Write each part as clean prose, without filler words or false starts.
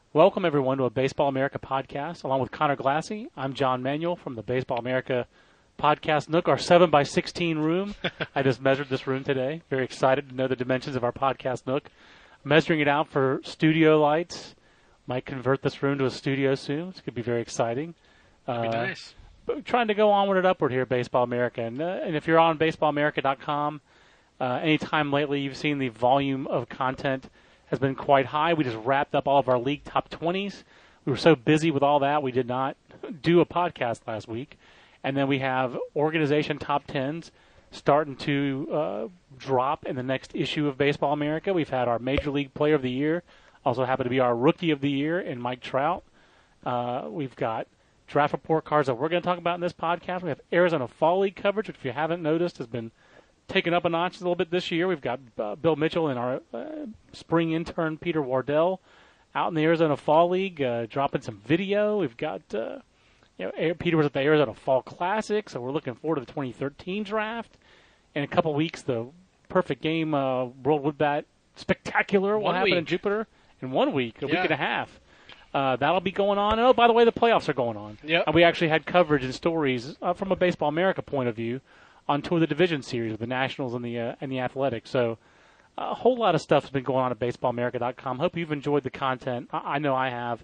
Welcome, everyone, to a Baseball America podcast. Along with Connor Glassey, I'm John Manuel from the Baseball America podcast Nook, our 7x16 room. I just measured this room today. Very excited to know the dimensions of our podcast Nook. Measuring it out for studio lights. Might convert this room to a studio soon. It's going to be very exciting. That'd be nice. But trying to go onward and upward here at Baseball America. And if you're on baseballamerica.com, anytime lately you've seen the volume of content has been quite high. We just wrapped up all of our league top 20s. We were so busy with all that, we did not do a podcast last week. And then we have organization top 10s starting to drop in the next issue of Baseball America. We've had our Major League Player of the Year, also happened to be our Rookie of the Year in Mike Trout. We've got draft report cards that we're going to talk about in this podcast. We have Arizona Fall League coverage, which if you haven't noticed has been taken up a notch a little bit this year. We've got Bill Mitchell and our spring intern Peter Wardell out in the Arizona Fall League dropping some video. We've got Peter was at the Arizona Fall Classic, so we're looking forward to the 2013 draft. In a couple weeks, the Perfect Game World Wood Bat Spectacular will happen in Jupiter in 1 week, a week and a half. That'll be going on. And, oh, by the way, the playoffs are going on. Yep. And we actually had coverage and stories from a Baseball America point of view on Tour of the Division series with the Nationals and the Athletics. So a whole lot of stuff has been going on at baseballamerica.com. Hope you've enjoyed the content. I know I have.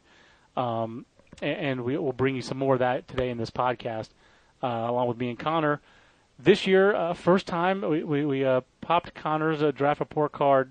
And we will bring you some more of that today in this podcast, along with me and Connor. This year, first time, we popped Connor's draft report card,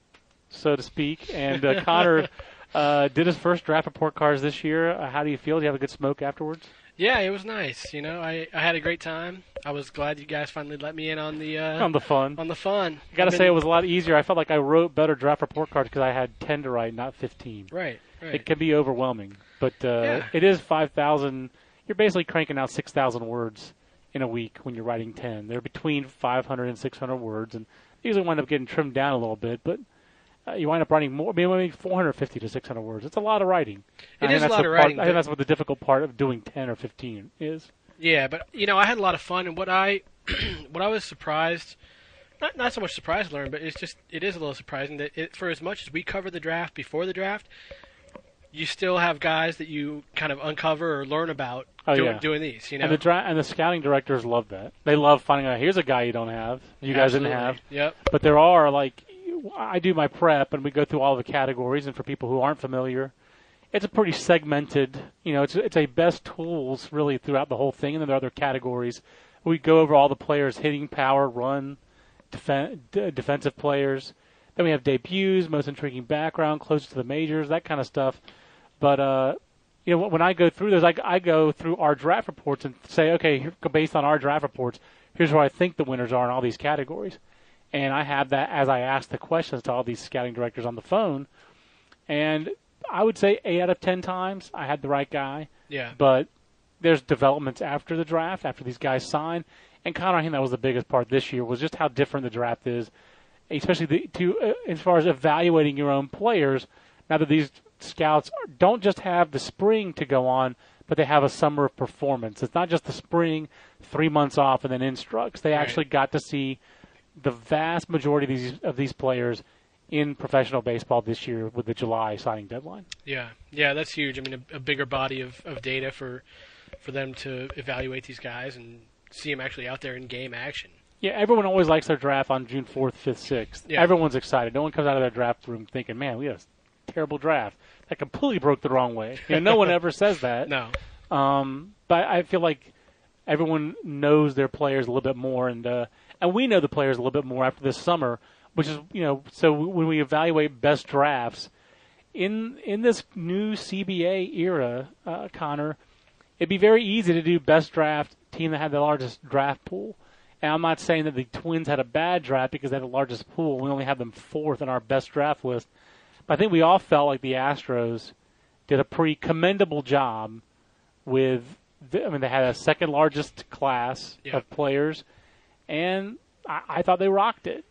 so to speak. And Connor did his first draft report cards this year. How do you feel? Do you have a good smoke afterwards? Yeah, it was nice. You know, I had a great time. I was glad you guys finally let me in on the fun. On the fun. I got to say, it was a lot easier. I felt like I wrote better draft report cards because I had 10 to write, not 15. Right. It can be overwhelming, but It is 5,000. You're basically cranking out 6,000 words in a week when you're writing 10. They're between 500 and 600 words, and usually wind up getting trimmed down a little bit, but you wind up writing more, maybe 450 to 600 words. It's a lot of writing. It is a lot of writing. I think that's what the difficult part of doing 10 or 15 is. Yeah, but, I had a lot of fun, and what I was surprised, not so much surprised to learn, but it is a little surprising that for as much as we cover the draft before the draft, you still have guys that you kind of uncover or learn about doing these, And the scouting directors love that. They love finding out, here's a guy you don't have, you guys didn't have. Yep. But there are, I do my prep, and we go through all the categories, and for people who aren't familiar, it's a pretty segmented, it's a best tools really throughout the whole thing, and then there are other categories. We go over all the players, hitting, power, run, defensive players. Then we have debuts, most intriguing background, closest to the majors, that kind of stuff. But, when I go through those, I go through our draft reports and say, okay, based on our draft reports, here's where I think the winners are in all these categories. And I have that as I ask the questions to all these scouting directors on the phone. And I would say 8 out of 10 times I had the right guy. Yeah. But there's developments after the draft, after these guys sign. And Connor, I think that was the biggest part this year, was just how different the draft is, especially as far as evaluating your own players. Now that these scouts don't just have the spring to go on, but they have a summer of performance. It's not just the spring, 3 months off, and then instructs. They actually got to see the vast majority of these players in professional baseball this year with the July signing deadline. Yeah, that's huge. I mean, a bigger body of data for them to evaluate these guys and see them actually out there in game action. Yeah, everyone always likes their draft on June 4th, 5th, 6th. Yeah. Everyone's excited. No one comes out of their draft room thinking, man, we had a terrible draft. That completely broke the wrong way. No one ever says that. No. But I feel like everyone knows their players a little bit more, and we know the players a little bit more after this summer, which is, so when we evaluate best drafts, in this new CBA era, Connor, it'd be very easy to do best draft team that had the largest draft pool. And I'm not saying that the Twins had a bad draft because they had the largest pool. We only have them 4th on our best draft list. But I think we all felt like the Astros did a pretty commendable job with, they had a second largest class of players, and I thought they rocked it.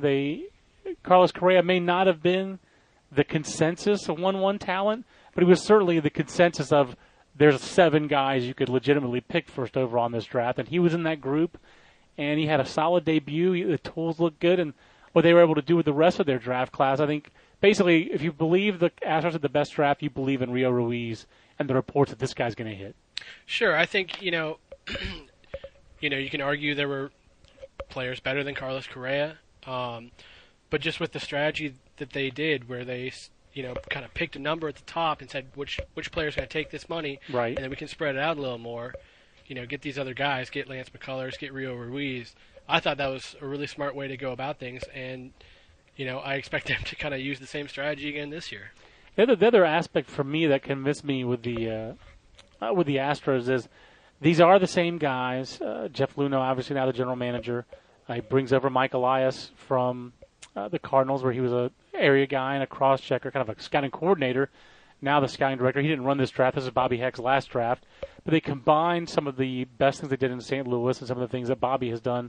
Carlos Correa may not have been the consensus of 1-1 talent, but he was certainly the consensus of there's 7 guys you could legitimately pick first overall in this draft, and he was in that group, and he had a solid debut. The tools looked good, and what they were able to do with the rest of their draft class, I think, basically, if you believe the Astros had the best draft, you believe in Rio Ruiz and the reports that this guy's going to hit. Sure, I think you can argue there were players better than Carlos Correa, but just with the strategy that they did, where they kind of picked a number at the top and said which player's going to take this money, right? And then we can spread it out a little more. Get these other guys, get Lance McCullers, get Rio Ruiz. I thought that was a really smart way to go about things, and I expect them to kind of use the same strategy again this year. The other aspect for me that convinced me with the Astros is these are the same guys. Jeff Luhnow, obviously now the general manager, he brings over Mike Elias from the Cardinals, where he was a area guy and a cross-checker, kind of a scouting coordinator. Now the scouting director. He didn't run this draft. This is Bobby Heck's last draft. But they combined some of the best things they did in St. Louis and some of the things that Bobby had done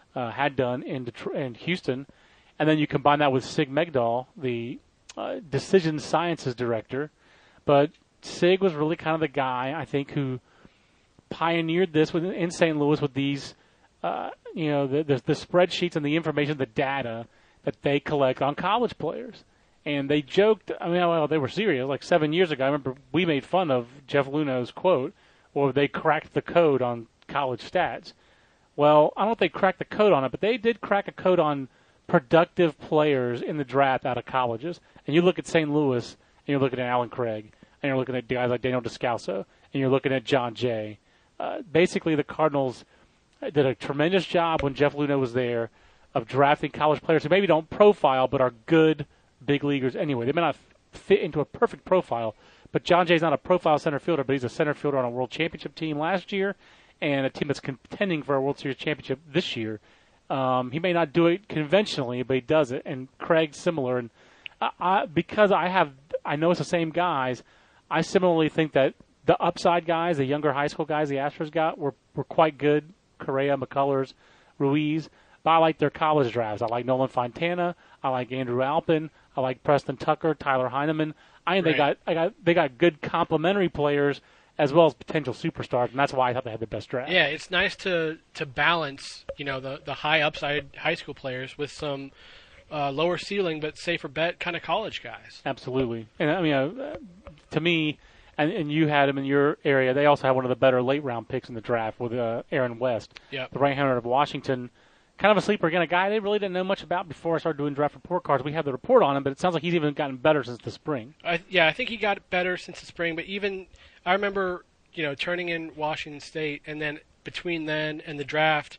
in Houston. And then you combine that with Sig Megdal, the decision sciences director. But Sig was really kind of the guy, I think, who pioneered this in St. Louis with these, the spreadsheets and the information, the data that they collect on college players. And they joked, they were serious. Like 7 years ago, I remember we made fun of Jeff Lunow's quote, or they cracked the code on college stats. Well, I don't know if they cracked the code on it, but they did crack a code on productive players in the draft out of colleges. And you look at St. Louis, and you're looking at Alan Craig, and you're looking at guys like Daniel Descalso, and you're looking at John Jay. Basically, the Cardinals did a tremendous job when Jeff Luhnow was there of drafting college players who maybe don't profile but are good big leaguers anyway. They may not fit into a perfect profile, but John Jay's not a profile center fielder, but he's a center fielder on a World Championship team last year and a team that's contending for a World Series championship this year. He may not do it conventionally, but he does it, and Craig's similar. And because I know it's the same guys, I similarly think that the upside guys, the younger high school guys the Astros got, were quite good. Correa, McCullers, Ruiz. But I like their college drafts. I like Nolan Fontana. I like Andrew Alpin. I like Preston Tucker, Tyler Heineman. I think they got good complementary players as well as potential superstars, and that's why I thought they had the best draft. Yeah, it's nice to balance the high upside high school players with some lower ceiling but safer bet kind of college guys. Absolutely, and to me, and you had them in your area. They also had one of the better late round picks in the draft with Aaron West, the right-hander of Washington. Kind of a sleeper again, a guy they really didn't know much about before I started doing draft report cards. We have the report on him, but it sounds like he's even gotten better since the spring. I think he got better since the spring. But even I remember, turning in Washington State, and then between then and the draft,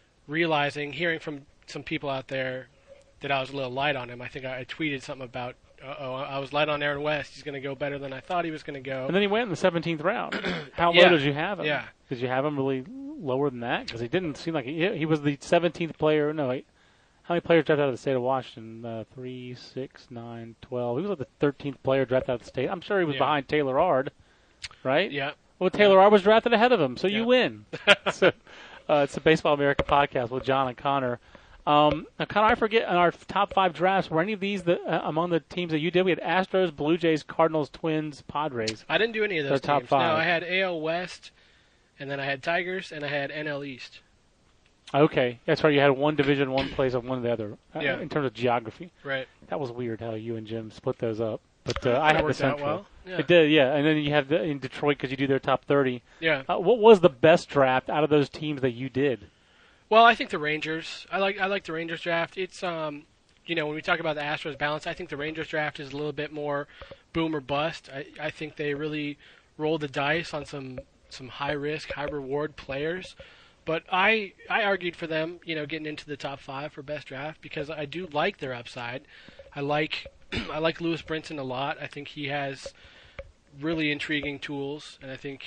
hearing from some people out there that I was a little light on him. I think I tweeted something about, I was light on Aaron West. He's going to go better than I thought he was going to go. And then he went in the 17th round. How low did you have him? Yeah. Did you have him really lower than that? Because he didn't seem like he was the 17th player. No, how many players drafted out of the state of Washington? 3, 6, 9, 12. He was like the 13th player drafted out of the state. I'm sure he was behind Taylor Ard, right? Yeah. Well, Taylor Ard was drafted ahead of him, so you win. So, it's a Baseball America podcast with John and Connor. Now, Connor, I forget, in our top 5 drafts, were any of these among the teams that you did? We had Astros, Blue Jays, Cardinals, Twins, Padres. I didn't do any of those top teams. 5. No, I had AL West, and then I had Tigers, and I had NL East. Okay, that's right. You had one division, one place, and one the other. In terms of geography. Right. That was weird how you and Jim split those up. But I had the Central. Well. Yeah. It did, yeah. And then you have in Detroit because you do their top 30. Yeah. What was the best draft out of those teams that you did? Well, I think the Rangers. I like the Rangers draft. It's when we talk about the Astros balance, I think the Rangers draft is a little bit more boom or bust. I think they really rolled the dice on some high risk, high reward players. But I argued for them, getting into the top 5 for best draft because I do like their upside. I like Lewis Brinson a lot. I think he has really intriguing tools, and I think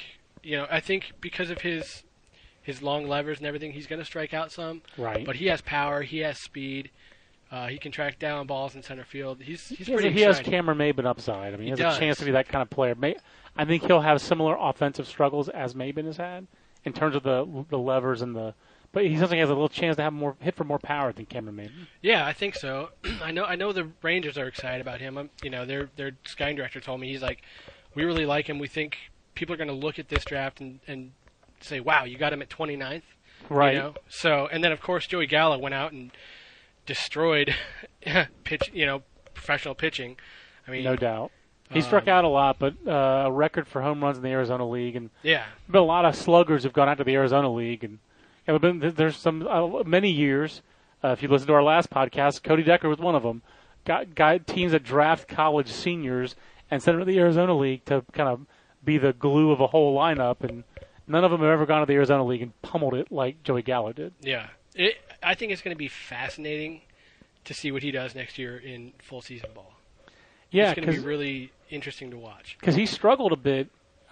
because of his long levers and everything, he's going to strike out some. Right. But he has power. He has speed. He can track down balls in center field. He's pretty exciting. He has Cameron Maybin upside. I mean, he has a chance to be that kind of player. I think he'll have similar offensive struggles as Maybin has had in terms of the levers and the. But he sometimes has a little chance to have more hit for more power than Cameron Maybin. Yeah, I think so. I know the Rangers are excited about him. Their scouting director told me, he's like, we really like him. We think people are going to look at this draft and say, wow, you got him at 29th. Right. So, and then of course Joey Gallo went out and destroyed professional pitching. I mean, no doubt. He struck out a lot, but a record for home runs in the Arizona League, and yeah, been a lot of sluggers who've gone out to the Arizona League, and there's some many years. If you listen to our last podcast, Cody Decker was one of them. Got teams that draft college seniors and send them to the Arizona League to kind of be the glue of a whole lineup, and none of them have ever gone to the Arizona League and pummeled it like Joey Gallo did. Yeah, I think it's going to be fascinating to see what he does next year in full season ball. Yeah, it's going to be really interesting to watch. Because he struggled a bit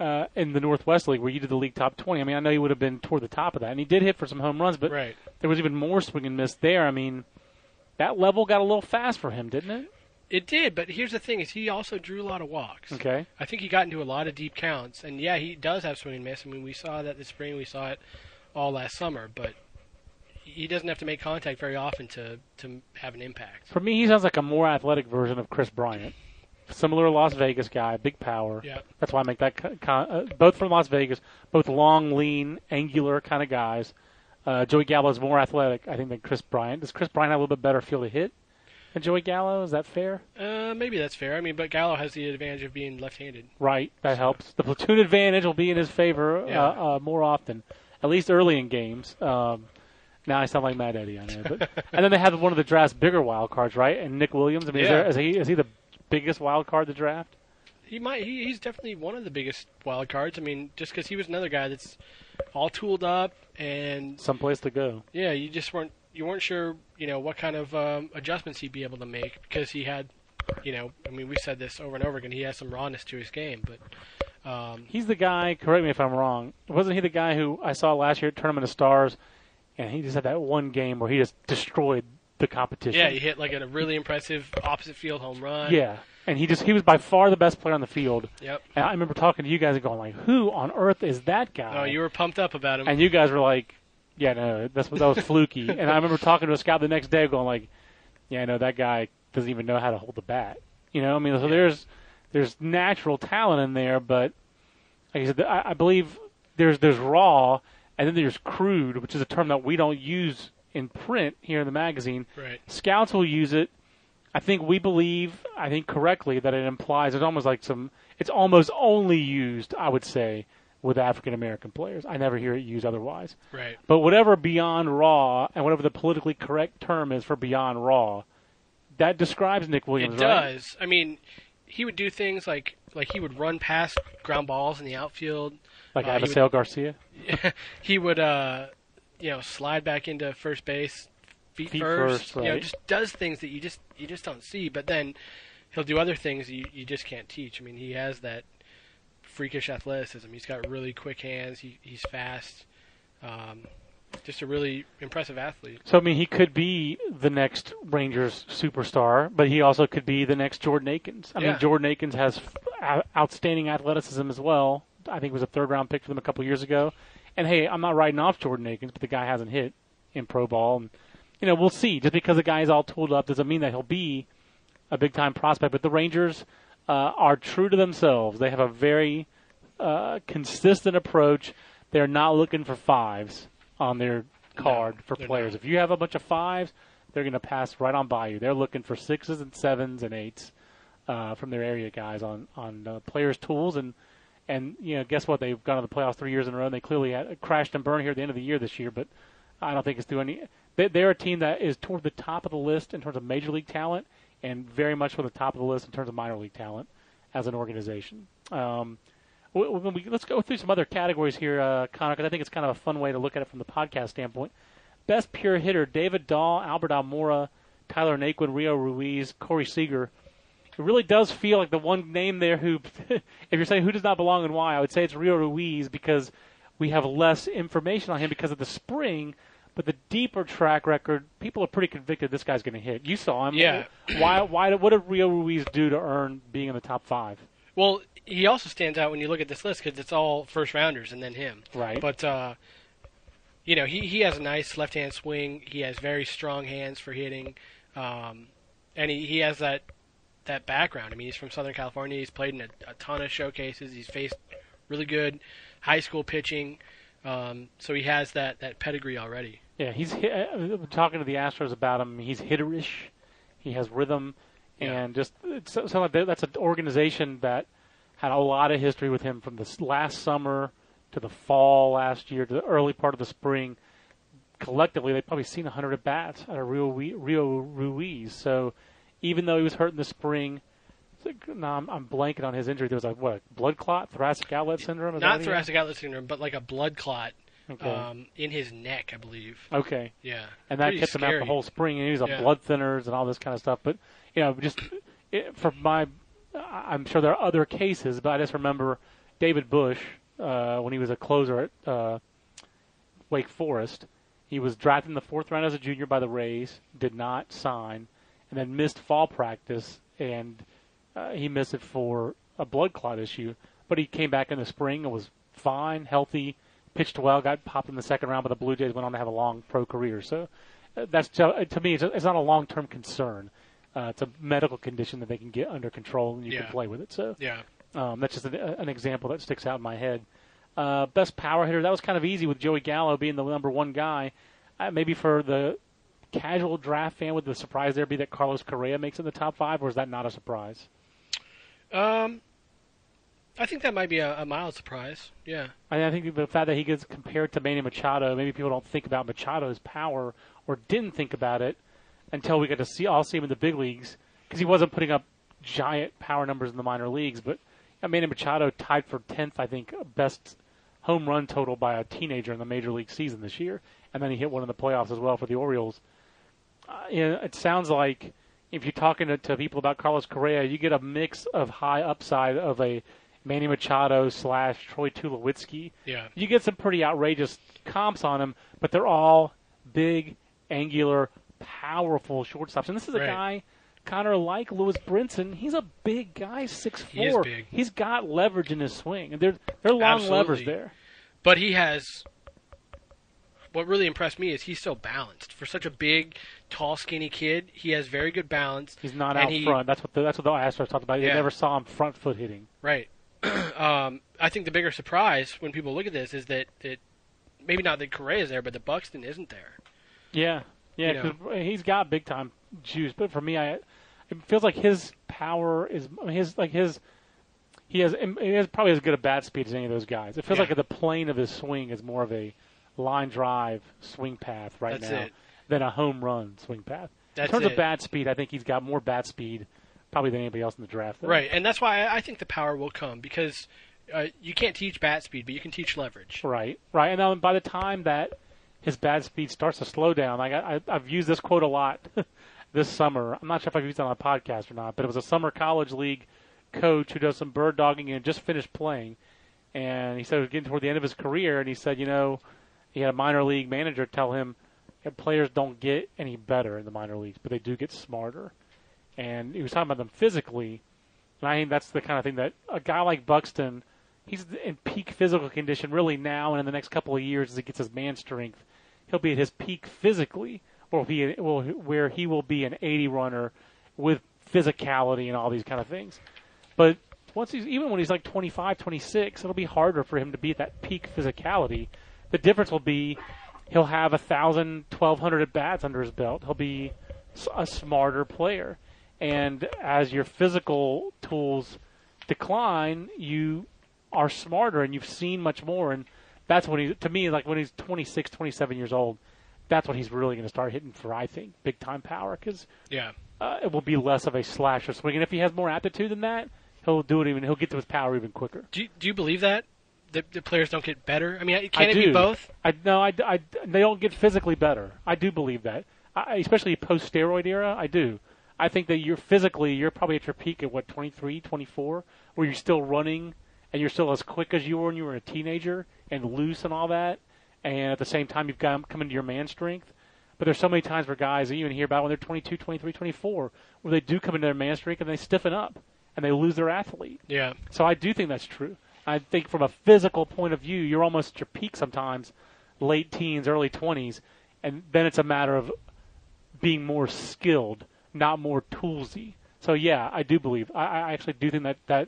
in the Northwest League where you did the league top 20. I mean, I know he would have been toward the top of that, and he did hit for some home runs, but right. There was even more swing and miss there. I mean, that level got a little fast for him, didn't it? It did, but here's the thing: is he also drew a lot of walks. Okay. I think he got into a lot of deep counts, and yeah, he does have swing and miss. I mean, we saw that this spring, we saw it all last summer, but he doesn't have to make contact very often to have an impact. For me, he sounds like a more athletic version of Chris Bryant. Similar Las Vegas guy, big power. Yeah. That's why I make that both from Las Vegas, both long, lean, angular kind of guys. Joey Gallo is more athletic, I think, than Chris Bryant. Does Chris Bryant have a little bit better feel to hit than Joey Gallo? Is that fair? Maybe that's fair. I mean, but Gallo has the advantage of being left-handed. Right, that helps. The platoon advantage will be in his favor more often, at least early in games. Now I sound like Matt Eddy on it. But, and then they have one of the draft's bigger wild cards, right? And Nick Williams. I mean, is he the biggest wild card to draft? He's definitely one of the biggest wild cards. I mean, just because he was another guy that's all tooled up and someplace to go. Yeah, you weren't sure, what kind of adjustments he'd be able to make because he had, I mean, we said this over and over again. He has some rawness to his game, but he's the guy. Correct me if I'm wrong. Wasn't he the guy who I saw last year at Tournament of Stars, and he just had that one game where he just destroyed the competition? Yeah, he hit like a really impressive opposite field home run. Yeah. And he was by far the best player on the field. Yep. And I remember talking to you guys and going like, "Who on earth is that guy?" Oh, you were pumped up about him. And you guys were like, "Yeah, no, that was fluky." And I remember talking to a scout the next day, going like, "Yeah, no, that guy doesn't even know how to hold the bat." I mean, so there's natural talent in there, but like I said, I believe there's raw, and then there's crude, which is a term that we don't use in print here in the magazine. Right. Scouts will use it. I think correctly that it implies it's almost only used, I would say, with African American players. I never hear it used otherwise. Right. But whatever beyond raw and whatever the politically correct term is for beyond raw, that describes Nick Williams, right? It does. I mean, he would do things like he would run past ground balls in the outfield. Like Abisail Garcia? He would, slide back into first base. Feet first, right. Just does things that you just don't see. But then he'll do other things you just can't teach. I mean, he has that freakish athleticism. He's got really quick hands. He's fast. Just a really impressive athlete. So, I mean, he could be the next Rangers superstar, but he also could be the next Jordan Akins. I mean, Jordan Akins has outstanding athleticism as well. I think it was a third-round pick for them a couple years ago. And, hey, I'm not writing off Jordan Akins, but the guy hasn't hit in pro ball. And, we'll see. Just because the guy is all tooled up doesn't mean that he'll be a big-time prospect. But the Rangers are true to themselves. They have a very consistent approach. They're not looking for fives on their card for players. Not. If you have a bunch of fives, they're going to pass right on by you. They're looking for sixes and sevens and eights from their area guys on players' tools. And guess what? They've gone to the playoffs 3 years in a row, and they clearly had crashed and burned here at the end of the year this year. But I don't think it's through any. They're a team that is toward the top of the list in terms of major league talent, and very much toward the top of the list in terms of minor league talent as an organization. Let's go through some other categories here, Connor, because I think it's kind of a fun way to look at it from the podcast standpoint. Best pure hitter: David Dahl, Albert Almora, Tyler Naquin, Rio Ruiz, Corey Seager. It really does feel like the one name there who, if you're saying who does not belong and why, I would say it's Rio Ruiz because we have less information on him because of the spring. But the deeper track record, people are pretty convicted this guy's going to hit. You saw him. Yeah. What did Rio Ruiz do to earn being in the top five? Well, he also stands out when you look at this list because it's all first-rounders and then him. Right. But, he has a nice left-hand swing. He has very strong hands for hitting. And he has that background. I mean, he's from Southern California. He's played in a ton of showcases. He's faced really good high school pitching. So he has that pedigree already. Yeah, he's talking to the Astros about him. He's hitterish. He has rhythm, And just so like that's an organization that had a lot of history with him from this last summer to the fall last year to the early part of the spring. Collectively, they've probably seen 100 at-bats out of Rio Ruiz. So even though he was hurt in the spring, I'm blanking on his injury. There was a blood clot, thoracic outlet syndrome? Not thoracic outlet syndrome, but like a blood clot Okay. in his neck, I believe. Okay. Yeah. And that Pretty kept him out scary. the whole spring, and he was on blood thinners and all this kind of stuff. But, I'm sure there are other cases, but I just remember David Bush, when he was a closer at Wake Forest, he was drafted in the 4th round as a junior by the Rays, did not sign, and then missed fall practice, and he missed it for a blood clot issue. But he came back in the spring and was fine, healthy, pitched well, got popped in the 2nd round, but the Blue Jays went on to have a long pro career. So that's, to me, it's not a long-term concern. It's a medical condition that they can get under control, and you can play with it. So that's just an example that sticks out in my head. Best power hitter, that was kind of easy with Joey Gallo being the number 1 guy. Maybe for the casual draft fan, would the surprise there be that Carlos Correa makes it in the top 5, or is that not a surprise? I think that might be a mild surprise. Yeah. I think the fact that he gets compared to Manny Machado, maybe people don't think about Machado's power or didn't think about it until we got to see him in the big leagues, because he wasn't putting up giant power numbers in the minor leagues. But Manny Machado tied for 10th, I think, best home run total by a teenager in the major league season this year, and then he hit one in the playoffs as well for the Orioles. It sounds like if you're talking to people about Carlos Correa, you get a mix of high upside of a Manny Machado / Troy Tulowitzki. Yeah. You get some pretty outrageous comps on him, but they're all big, angular, powerful shortstops. And this is a guy kind of like Lewis Brinson. He's a big guy, 6'4". He is big. He's got leverage in his swing. And they're long levers there. But he has – what really impressed me is he's so balanced. For such a big, tall, skinny kid, he has very good balance. He's not out front. That's what the Astros talked about. They never saw him front foot hitting. Right. I think the bigger surprise when people look at this is that maybe not that Correa's there, but that Buxton isn't there. Yeah. Yeah, 'cause he's got big time juice, but for me, it feels like his power is he has probably as good a bat speed as any of those guys. It feels like the plane of his swing is more of a line drive swing path than a home run swing path. In terms of bat speed, I think he's got more bat speed probably than anybody else in the draft. Right, and that's why I think the power will come, because you can't teach bat speed, but you can teach leverage. Right, and then by the time that his bat speed starts to slow down, I've used this quote a lot this summer. I'm not sure if I've used it on a podcast or not, but it was a summer college league coach who does some bird dogging and just finished playing. And he said he was getting toward the end of his career, and he said, he had a minor league manager tell him that players don't get any better in the minor leagues, but they do get smarter. And he was talking about them physically, and I think that's the kind of thing that a guy like Buxton, he's in peak physical condition really now, and in the next couple of years as he gets his man strength, he'll be at his peak physically, where he will be an 80 runner with physicality and all these kind of things. But even when he's like 25, 26, it'll be harder for him to be at that peak physicality. The difference will be he'll have 1,000, 1,200 at-bats under his belt. He'll be a smarter player. And as your physical tools decline, you are smarter and you've seen much more. And that's when to me, like when he's 26, 27 years old, that's when he's really going to start hitting for, I think, big-time power, because it will be less of a slasher swing. And if he has more aptitude than that, he'll get to his power even quicker. Do you believe that? The players don't get better? I mean, can it be both? They don't get physically better. I do believe that, especially post-steroid era. I do. I think that you're probably at your peak at, 23, 24, where you're still running and you're still as quick as you were when you were a teenager and loose and all that. And at the same time, you've got come into your man strength. But there's so many times where guys, you even hear about when they're 22, 23, 24, where they do come into their man strength and they stiffen up and they lose their athlete. Yeah. So I do think that's true. I think from a physical point of view, you're almost at your peak sometimes, late teens, early 20s, and then it's a matter of being more skilled, not more toolsy. So, yeah, I do believe. I actually do think that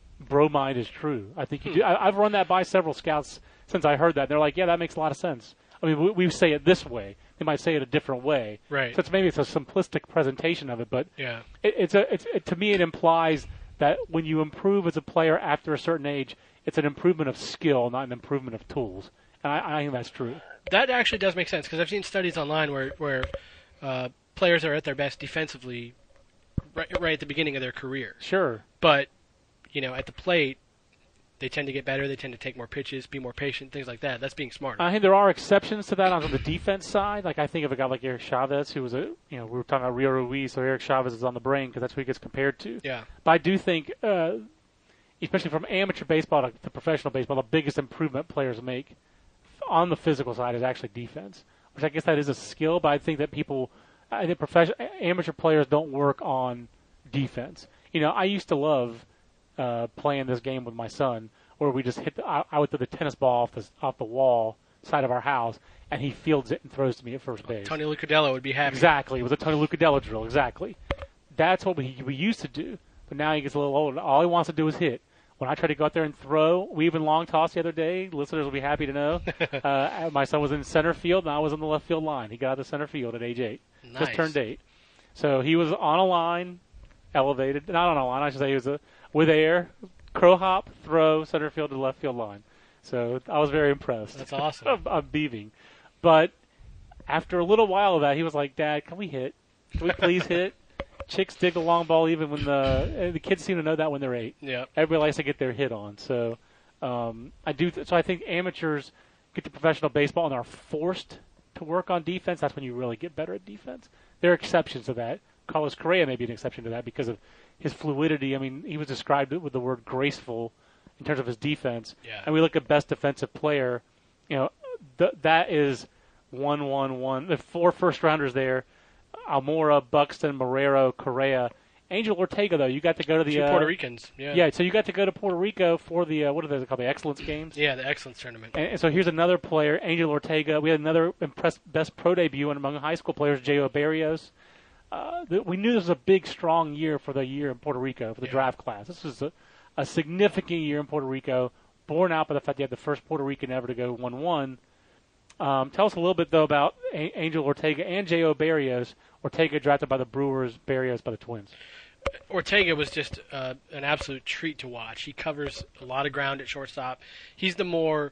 bromide is true. I think you do. I've run that by several scouts since I heard that. They're like, yeah, that makes a lot of sense. I mean, we say it this way. They might say it a different way. Right. So maybe it's a simplistic presentation of it, but Yeah. To me, it implies that when you improve as a player after a certain age, it's an improvement of skill, not an improvement of tools. And I think that's true. That actually does make sense because I've seen studies online where players are at their best defensively right at the beginning of their career. Sure. But, at the plate, they tend to get better. They tend to take more pitches, be more patient, things like that. That's being smart. I think there are exceptions to that on the defense side. Like I think of a guy like Eric Chavez, who was we were talking about Rio Ruiz, so Eric Chavez is on the brain because that's who he gets compared to. Yeah. But I do think, especially from amateur baseball to professional baseball, the biggest improvement players make on the physical side is actually defense, which I guess that is a skill, but I think that amateur players don't work on defense. I used to love playing this game with my son, where we just I would throw the tennis ball off the wall side of our house, and he fields it and throws to me at first base. Tony Lucadelo would be happy. Exactly. It was a Tony Lucadelo drill. Exactly. That's what we used to do. But now he gets a little older. All he wants to do is hit. When I try to go out there and throw, we even long toss the other day. Listeners will be happy to know. My son was in center field, and I was on the left field line. He got out of center field at age 8. Nice. Just turned 8. So he was on a line, elevated. Not on a line, I should say. He was with air, crow hop, throw, center field to left field line. So I was very impressed. That's awesome. of Beaving. But after a little while of that, he was like, Dad, can we hit? Can we please hit? Chicks dig the long ball even when the kids seem to know that when they're 8. Yeah. Everybody likes to get their hit on. So I think amateurs get to professional baseball and are forced to work on defense. That's when you really get better at defense. There are exceptions to that. Carlos Correa may be an exception to that because of his fluidity. I mean, he was described with the word graceful in terms of his defense. Yeah. And we look at best defensive player. That is 1-1-1. The 4 first-rounders there. Almora, Buxton, Marrero, Correa. Angel Ortega, though, you got to go to the 2 Puerto Ricans. Yeah. Yeah, so you got to go to Puerto Rico for the what are they called, the Excellence Games? Yeah, the Excellence Tournament. And so here's another player, Angel Ortega. We had another best pro debut among high school players, J.O. Barrios. We knew this was a big, strong year for the year in Puerto Rico for the draft class. This was a significant year in Puerto Rico, borne out by the fact they had the first Puerto Rican ever to go 1-1. Tell us a little bit, though, about Angel Ortega and J.O. Barrios. Ortega drafted by the Brewers, Barrios by the Twins. Ortega was just an absolute treat to watch. He covers a lot of ground at shortstop. He's the more,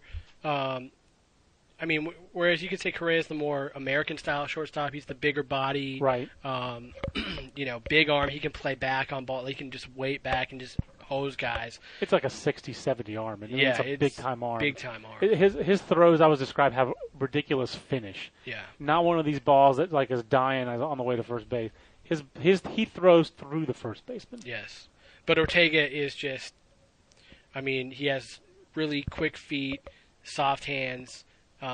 whereas you could say Correa's the more American-style shortstop. He's the bigger body. Right. Big arm. He can play back on ball. He can just wait back and just hose guys. It's like a 60-70 arm. It's a big-time arm. Big-time arm. His throws, I was described, have ridiculous finish. Yeah. Not one of these balls that is dying on the way to first base. He throws through the first baseman. Yes. But Ortega is just, he has really quick feet, soft hands,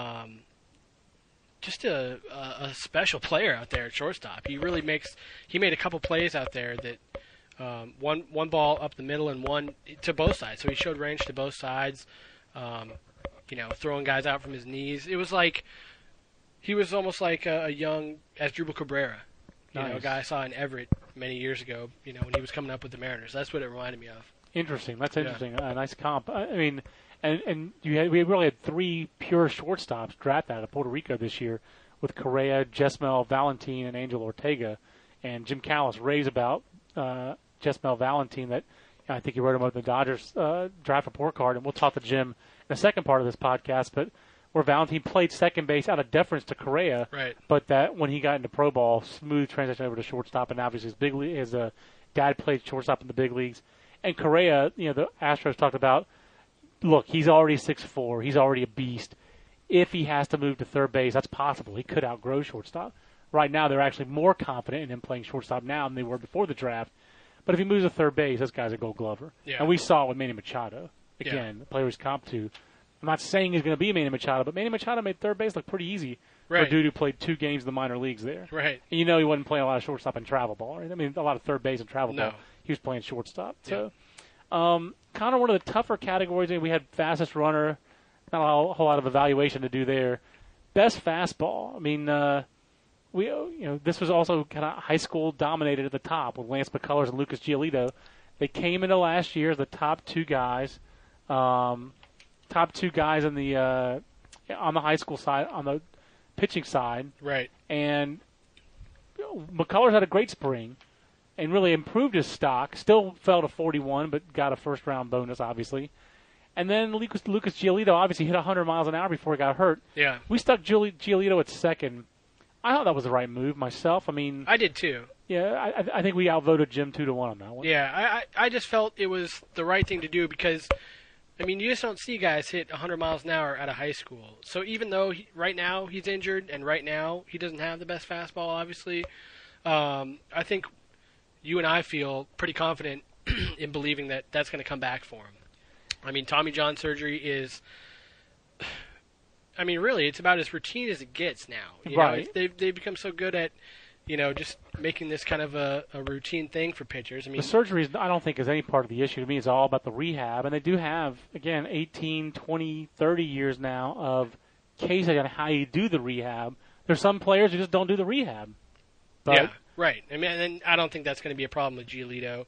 just a special player out there at shortstop. He made a couple plays out there that one ball up the middle and one to both sides. So he showed range to both sides, throwing guys out from his knees. It was like he was almost like a young Asdrubal Cabrera, Nice. A guy I saw in Everett many years ago, when he was coming up with the Mariners. That's what it reminded me of. Interesting. That's interesting. A nice comp. And we really had 3 pure shortstops drafted out of Puerto Rico this year with Correa, Jesmel Valentin, and Angel Ortega. And Jim Callis raves about Jesmel Valentin that I think he wrote him up in the Dodgers draft report card, and we'll talk to Jim in the second part of this podcast, but where Valentin played second base out of deference to Correa, right. But that when he got into pro ball, smooth transition over to shortstop, and obviously his dad played shortstop in the big leagues. And Correa, the Astros talked about, look, he's already 6'4", he's already a beast. If he has to move to third base, that's possible. He could outgrow shortstop. Right now, they're actually more confident in him playing shortstop now than they were before the draft. But if he moves to third base, this guy's a Gold Glover. Yeah. And we saw it with Manny Machado. Again, the player he's comp to. I'm not saying he's going to be Manny Machado, but Manny Machado made third base look pretty easy for a dude who played 2 games in the minor leagues there. Right. And he wasn't playing a lot of shortstop and travel ball. Right? A lot of third base and travel ball. He was playing shortstop. Yeah. So, kind of one of the tougher categories. We had fastest runner, not a whole lot of evaluation to do there. Best fastball. This was also kind of high school dominated at the top with Lance McCullers and Lucas Giolito. They came into last year as the top 2 guys. Top 2 guys in on the high school side, on the pitching side. Right. And McCullers had a great spring and really improved his stock. Still fell to 41, but got a first-round bonus, obviously. And then Lucas Giolito obviously hit 100 miles an hour before he got hurt. Yeah. We stuck Giolito at second. I thought that was the right move myself. I mean, I did too. Yeah, I think we outvoted Jim 2-1 on that one. Yeah, I just felt it was the right thing to do because, I mean, you just don't see guys hit 100 miles an hour out of high school. So even though right now he's injured and right now he doesn't have the best fastball, obviously, I think you and I feel pretty confident in believing that that's going to come back for him. I mean, Tommy John surgery is, I mean, really, it's about as routine as it gets now. You know, they've become so good at, just making this kind of a routine thing for pitchers. I mean, the surgery, I don't think, is any part of the issue. To me, it's all about the rehab. And they do have, again, 18, 20, 30 years now of cases on how you do the rehab. There's some players who just don't do the rehab. But, yeah, right. I mean, and I don't think that's going to be a problem with Giolito.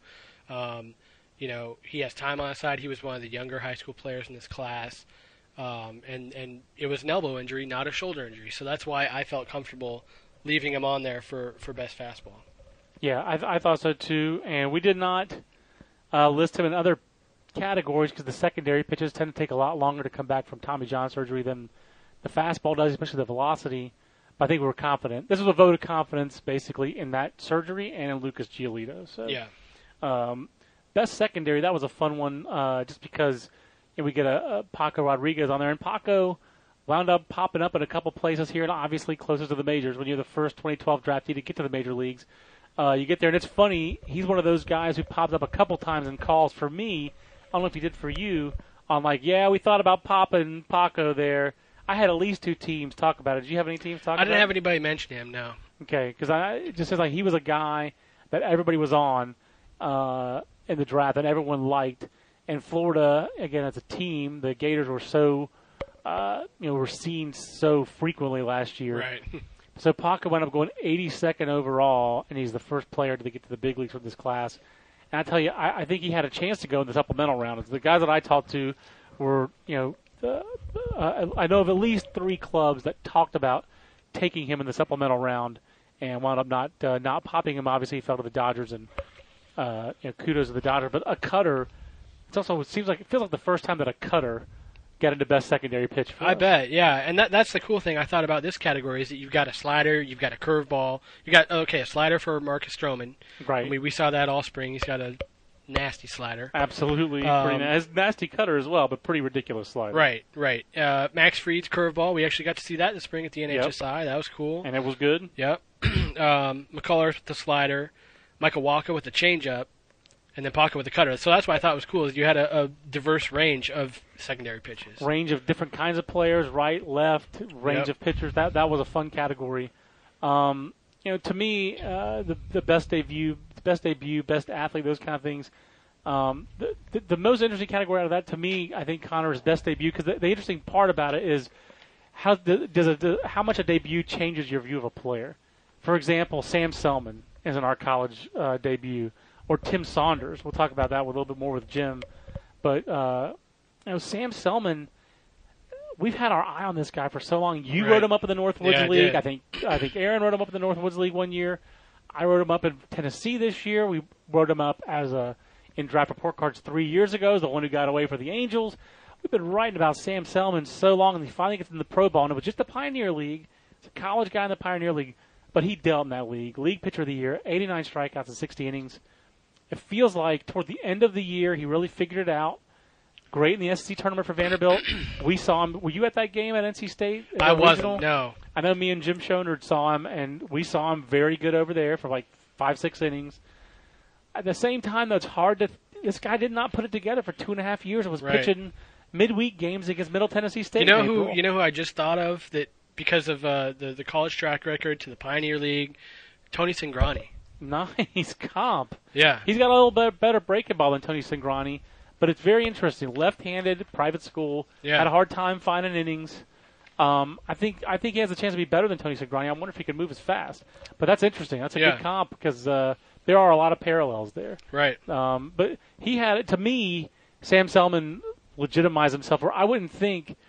He has time on his side. He was one of the younger high school players in this class. And it was an elbow injury, not a shoulder injury. So that's why I felt comfortable leaving him on there for best fastball. Yeah, I thought so too. And we did not list him in other categories because the secondary pitches tend to take a lot longer to come back from Tommy John surgery than the fastball does, especially the velocity. But I think we were confident. This was a vote of confidence, basically, in that surgery and in Lucas Giolito. So, yeah. Best secondary, that was a fun one just because we get a Paco Rodriguez on there. And Paco wound up popping up in a couple places here, and obviously closest to the majors. When you're the first 2012 draftee to get to the major leagues, you get there, and it's funny. He's one of those guys who popped up a couple times in calls for me. I don't know if he did for you. On we thought about popping Paco there. I had at least 2 teams talk about it. Did you have any teams talk about it? I didn't have anybody mention him, no. Okay, because it just says like he was a guy that everybody was on in the draft and everyone liked. And Florida, again, as a team, the Gators were so, were seen so frequently last year. Right. So Paco wound up going 82nd overall, and he's the first player to get to the big leagues with this class. And I tell you, I think he had a chance to go in the supplemental round. The guys that I talked to were, I know of at least 3 clubs that talked about taking him in the supplemental round, and wound up not popping him. Obviously, he fell to the Dodgers, and kudos to the Dodgers. But a cutter. It feels like the first time that a cutter got into best secondary pitch. I bet, yeah. And that's the cool thing I thought about this category is that you've got a slider, you've got a curveball, you got a slider for Marcus Stroman. Right. I mean, we saw that all spring. He's got a nasty slider. Absolutely, nasty cutter as well, but pretty ridiculous slider. Right. Max Fried's curveball. We actually got to see that this spring at the NHSI. Yep. That was cool. And it was good. Yep. McCullers with the slider, Michael Walker with the changeup. And then Paco with the cutter. So that's what I thought was cool is you had a diverse range of secondary pitches. Range of different kinds of players, right, left, range of pitchers. That was a fun category. To me, the best debut, best athlete, those kind of things. The most interesting category out of that, to me, I think Connor is best debut because the interesting part about it is how much a debut changes your view of a player. For example, Sam Selman is in our college debut. Or Tim Saunders. We'll talk about that a little bit more with Jim. But, Sam Selman, we've had our eye on this guy for so long. You wrote him up in the Northwoods League. I think Aaron wrote him up in the Northwoods League one year. I wrote him up in Tennessee this year. We wrote him up in draft report cards 3 years ago, the one who got away for the Angels. We've been writing about Sam Selman so long, and he finally gets in the Pro Bowl. And it was just the Pioneer League. He's a college guy in the Pioneer League. But he dealt in that league. League pitcher of the year, 89 strikeouts in 60 innings. It feels like toward the end of the year, he really figured it out. Great in the SEC tournament for Vanderbilt. We saw him. Were you at that game at NC State? I wasn't, no. I know me and Jim Schonerd saw him, and we saw him very good over there for 5-6 innings. At the same time, though, it's hard to – this guy did not put it together for 2.5 years. It was pitching midweek games against Middle Tennessee State. You know who I just thought of that because of the college track record to the Pioneer League? Tony Cingrani. Nice comp. Yeah. He's got a little bit better breaking ball than Tony Cingrani, but it's very interesting. Left-handed, private school, had a hard time finding innings. I think he has a chance to be better than Tony Cingrani. I wonder if he can move as fast. But that's interesting. That's a good comp because there are a lot of parallels there. Right. But he had, to me, Sam Selman legitimized himself. Or I wouldn't think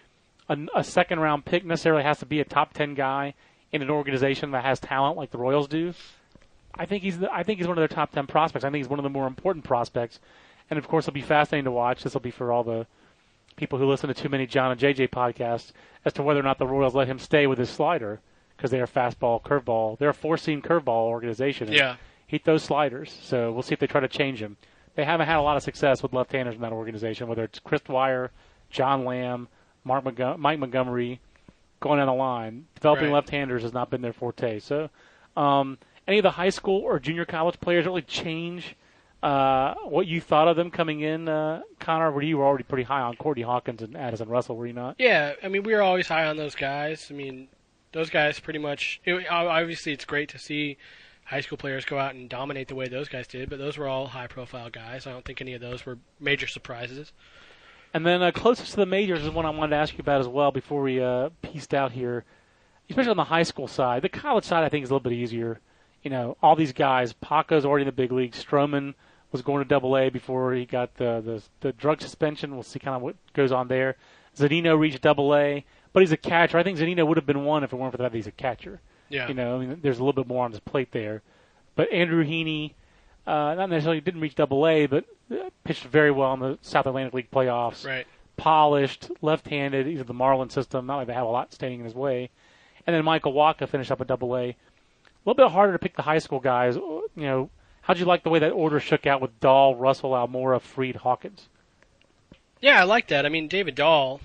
a second-round pick necessarily has to be a top 10 guy in an organization that has talent like the Royals do. I think he's one of their top 10 prospects. I think he's one of the more important prospects. And, of course, it'll be fascinating to watch. This will be for all the people who listen to Too Many John and JJ podcasts as to whether or not the Royals let him stay with his slider because they are fastball, curveball. They're a four-seam curveball organization. Yeah. He throws sliders, so we'll see if they try to change him. They haven't had a lot of success with left-handers in that organization, whether it's Chris Dwyer, John Lamb, Mike Montgomery, going down the line. Developing left-handers has not been their forte. So any of the high school or junior college players really change what you thought of them coming in, Connor? You were already pretty high on Courtney Hawkins and Addison Russell, were you not? Yeah, I mean, we were always high on those guys. I mean, those guys pretty much obviously it's great to see high school players go out and dominate the way those guys did, but those were all high-profile guys. I don't think any of those were major surprises. And then closest to the majors is one I wanted to ask you about as well before we pieced out here, especially on the high school side. The college side, I think, is a little bit easier. You know, all these guys, Paco's already in the big league. Stroman was going to Double-A before he got the drug suspension. We'll see kind of what goes on there. Zunino reached Double-A, but he's a catcher. I think Zunino would have been one if it weren't for the fact that he's a catcher. Yeah. You know, I mean, there's a little bit more on his plate there. But Andrew Heaney, not necessarily didn't reach Double-A, but pitched very well in the South Atlantic League playoffs. Right. Polished, left-handed. He's in the Marlin system. Not like they have a lot standing in his way. And then Michael Waka finished up at Double-A. A little bit harder to pick the high school guys. You know, how'd you like the way that order shook out with Dahl, Russell, Almora, Fried, Hawkins? Yeah, I like that. I mean, David Dahl,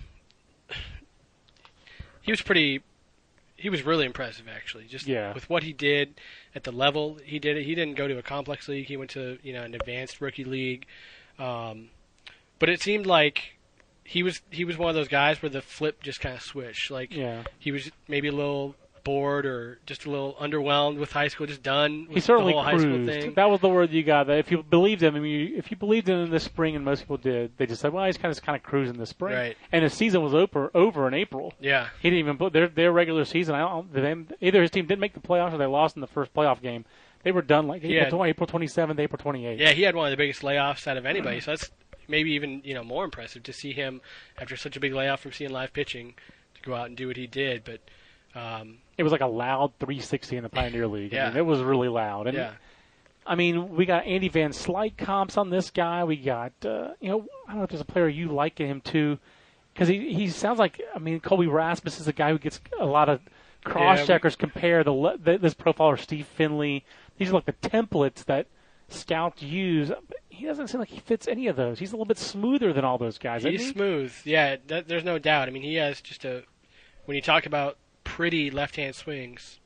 he was really impressive, actually. Just with what he did at the level he did it. He didn't go to a complex league. He went to an advanced rookie league. But it seemed like he was one of those guys where the flip just kind of switched. Like he was maybe a little bored or just a little underwhelmed with high school, just done with he certainly the whole cruised. High school thing. That was the word you got. That if you believed him, if you believed in him this spring, and most people did, they just said, well, he's kind of cruising this spring. Right. And his season was over in April. Yeah. He didn't even put their regular season. Either his team didn't make the playoffs or they lost in the first playoff game. They were done like April 27th, April 28th. Yeah, he had one of the biggest layoffs out of anybody. So that's maybe even more impressive to see him after such a big layoff from seeing live pitching to go out and do what he did. But it was like a loud 360 in the Pioneer League. Yeah. I mean, it was really loud. And I mean, we got Andy Van Slyke comps on this guy. We got, I don't know if there's a player you like him too, because he sounds like, I mean, Colby Rasmus is a guy who gets a lot of cross-checkers compare this profile or Steve Finley. These are like the templates that scouts use. He doesn't seem like he fits any of those. He's a little bit smoother than all those guys, isn't he? He's smooth. Yeah, there's no doubt. I mean, he has just when you talk about pretty left-hand swings,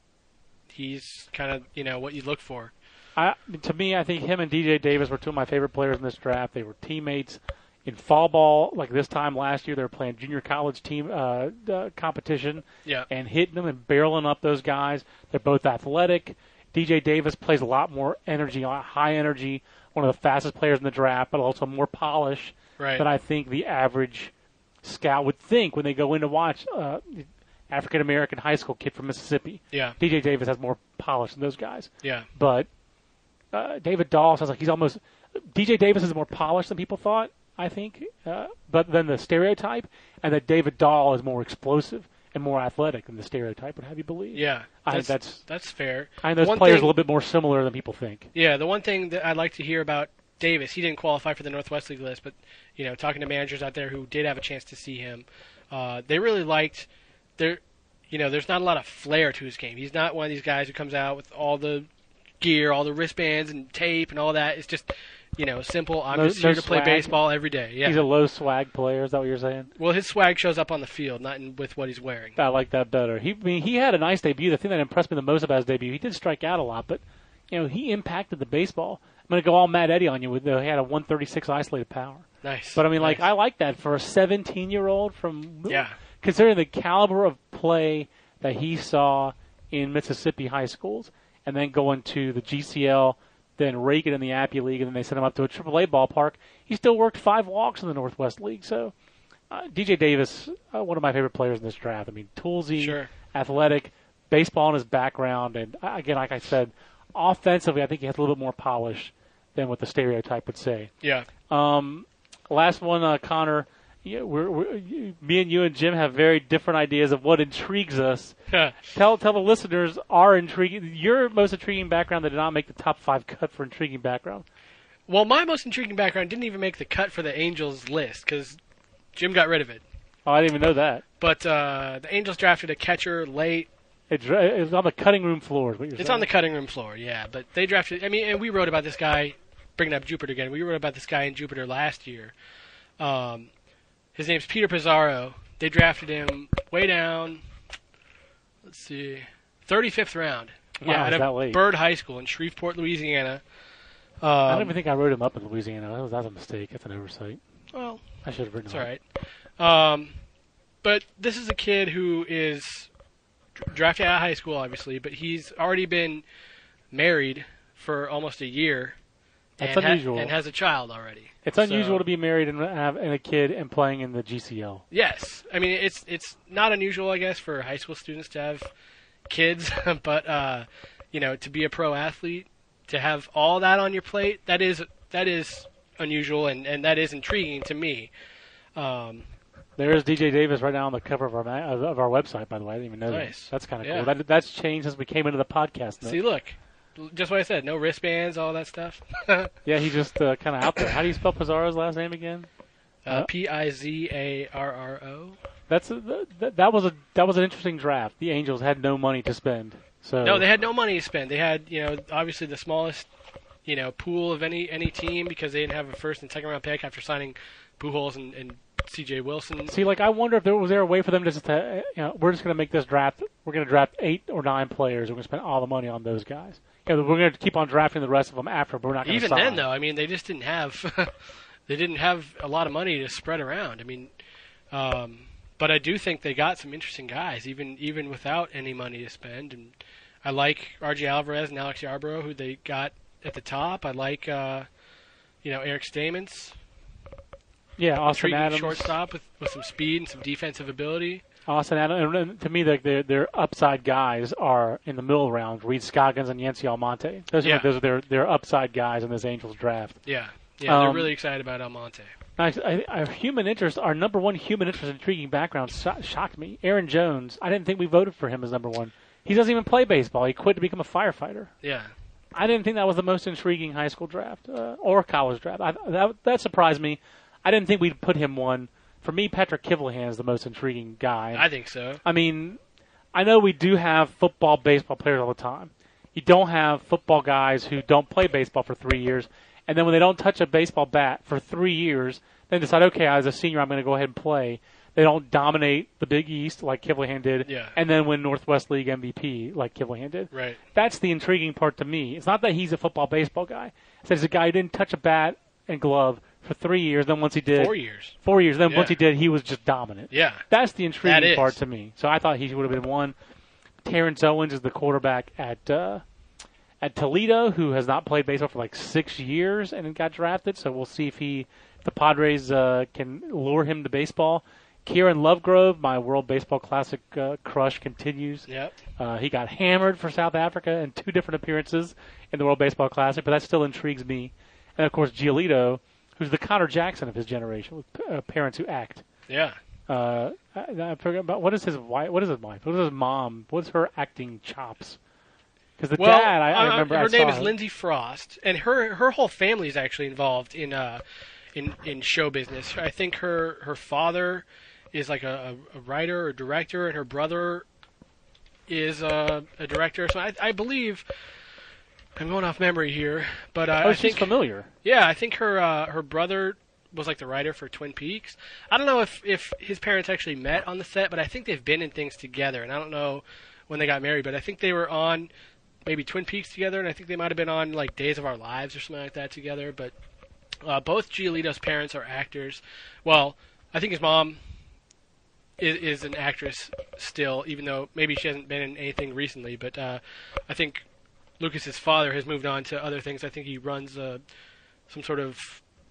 he's kind of, what you look for. To me, I think him and DJ Davis were two of my favorite players in this draft. They were teammates in fall ball. Like this time last year, they were playing junior college team competition and hitting them and barreling up those guys. They're both athletic. DJ Davis plays a lot more energy, high energy, one of the fastest players in the draft, but also more polish than I think the average scout would think when they go in to watch African-American high school kid from Mississippi. Yeah. DJ Davis has more polish than those guys. Yeah. But David Dahl sounds like he's almost – DJ Davis is more polished than people thought, I think. But then the stereotype, and that David Dahl is more explosive and more athletic than the stereotype would have you believe. Yeah. I think that's fair. I think those players are a little bit more similar than people think. Yeah, the one thing that I'd like to hear about Davis, he didn't qualify for the Northwest League list, but talking to managers out there who did have a chance to see him, they really liked there's not a lot of flair to his game. He's not one of these guys who comes out with all the gear, all the wristbands and tape and all that. It's just simple. I'm just here to play baseball every day. Yeah. He's a low swag player. Is that what you're saying? Well, his swag shows up on the field, not with what he's wearing. I like that better. He had a nice debut. The thing that impressed me the most about his debut, he did strike out a lot, but he impacted the baseball. I'm going to go all Matt Eddy on you. He had a 136 isolated power. Nice. But I mean, nice. I like that for a 17-year-old considering the caliber of play that he saw in Mississippi high schools, and then going to the GCL, then Reagan in the Appy League, and then they sent him up to a AAA ballpark. He still worked 5 walks in the Northwest League. So DJ Davis, one of my favorite players in this draft. I mean, toolsy, athletic, baseball in his background, and again, like I said, offensively, I think he has a little bit more polish than what the stereotype would say. Yeah. Last one, Connor, Yeah, me and you and Jim have very different ideas of what intrigues us. Tell the listeners your most intriguing background that did not make the top 5 cut for intriguing background. Well, my most intriguing background didn't even make the cut for the Angels list because Jim got rid of it. Oh, I didn't even know that. But the Angels drafted a catcher late. It was on the cutting room floor. Is what you're It's saying. on the cutting room floor, yeah. But they drafted. I mean, and we wrote about this guy. Bringing up Jupiter again, we wrote about this guy in Jupiter last year. His name's Peter Pizarro. They drafted him way down. Let's see, 35th round. Wow, yeah, is at that late? Byrd High School in Shreveport, Louisiana. I don't even think I wrote him up in Louisiana. That was a mistake. That's an oversight. Well, I should have written it's him all up. right. But this is a kid who is drafted out of high school, obviously, but he's already been married for almost a year. That's and unusual. and has a child already. It's unusual to be married and have a kid and playing in the GCL. Yes, I mean it's not unusual, I guess, for high school students to have kids, but to be a pro athlete, to have all that on your plate, that is unusual and that is intriguing to me. There is DJ Davis right now on the cover of our website. By the way, I didn't even know Nice. that. That's kind of Yeah. cool. That's changed since we came into the podcast. See, look, just what I said, no wristbands, all that stuff. Yeah, he's just kind of out there. How do you spell Pizarro's last name again? Pizarro. That was an interesting draft. The Angels had no money to spend. So No, they had no money to spend. They had, obviously the smallest, pool of any team because they didn't have a first and second round pick after signing Pujols and C.J. Wilson. See, I wonder if was there a way for them to just, we're just going to make this draft. We're going to draft 8 or 9 players. We're going to spend all the money on those guys. We're going to keep on drafting the rest of them after, but we're not going to Even sign. then, though, I mean, they just didn't have they didn't have a lot of money to spread around. I mean, but I do think they got some interesting guys, even without any money to spend. And I like R.J. Alvarez and Alex Yarbrough, who they got at the top. I like Eric Stamens. Yeah, Austin Intriguing Adams. shortstop with some speed and some defensive ability. Austin Adams. And to me, their upside guys are in the middle rounds. Reed Scoggins and Yancy Almonte. Those are their upside guys in this Angels draft. Yeah, they're really excited about Almonte. Our human interest, our number one human interest, intriguing background shocked me. Aaron Jones. I didn't think we voted for him as number one. He doesn't even play baseball. He quit to become a firefighter. Yeah. I didn't think that was the most intriguing high school draft or college draft. That surprised me. I didn't think we'd put him one. For me, Patrick Kivlehan is the most intriguing guy. I think so. I mean, I know we do have football, baseball players all the time. You don't have football guys who don't play baseball for 3 years, and then when they don't touch a baseball bat for 3 years, then decide, okay, as a senior, I'm going to go ahead and play. They don't dominate the Big East like Kivlehan did, and then win Northwest League MVP like Kivlehan did. Right. That's the intriguing part to me. It's not that he's a football, baseball guy. It's that he's a guy who didn't touch a bat and glove for 3 years. Then once he did, 4 years. 4 years. Then once he did, he was just dominant. Yeah. That's the intriguing part to me. So I thought he would have been one. Terrence Owens is the quarterback at Toledo, who has not played baseball for like 6 years and got drafted. So we'll see if the Padres can lure him to baseball. Kieran Lovegrove, my World Baseball Classic crush, continues. Yep. He got hammered for South Africa in 2 different appearances in the World Baseball Classic, but that still intrigues me. And, of course, Giolito, who's the Connor Jackson of his generation, with parents who act. Yeah. I forget about what is his wife? What is his wife? What is his mom? What's her acting chops? Because the dad, I remember. Her name is Lindsay Frost, and her whole family is actually involved in show business. I think her father is like a writer or director, and her brother is a director. So I believe. I'm going off memory here, but I she's think familiar. Yeah, I think her brother was like the writer for Twin Peaks. I don't know if his parents actually met on the set, but I think they've been in things together. And I don't know when they got married, but I think they were on maybe Twin Peaks together, and I think they might have been on like Days of Our Lives or something like that together. But both Giolito's parents are actors. Well, I think his mom is an actress still, even though maybe she hasn't been in anything recently. But I think Lucas's father has moved on to other things. I think he runs some sort of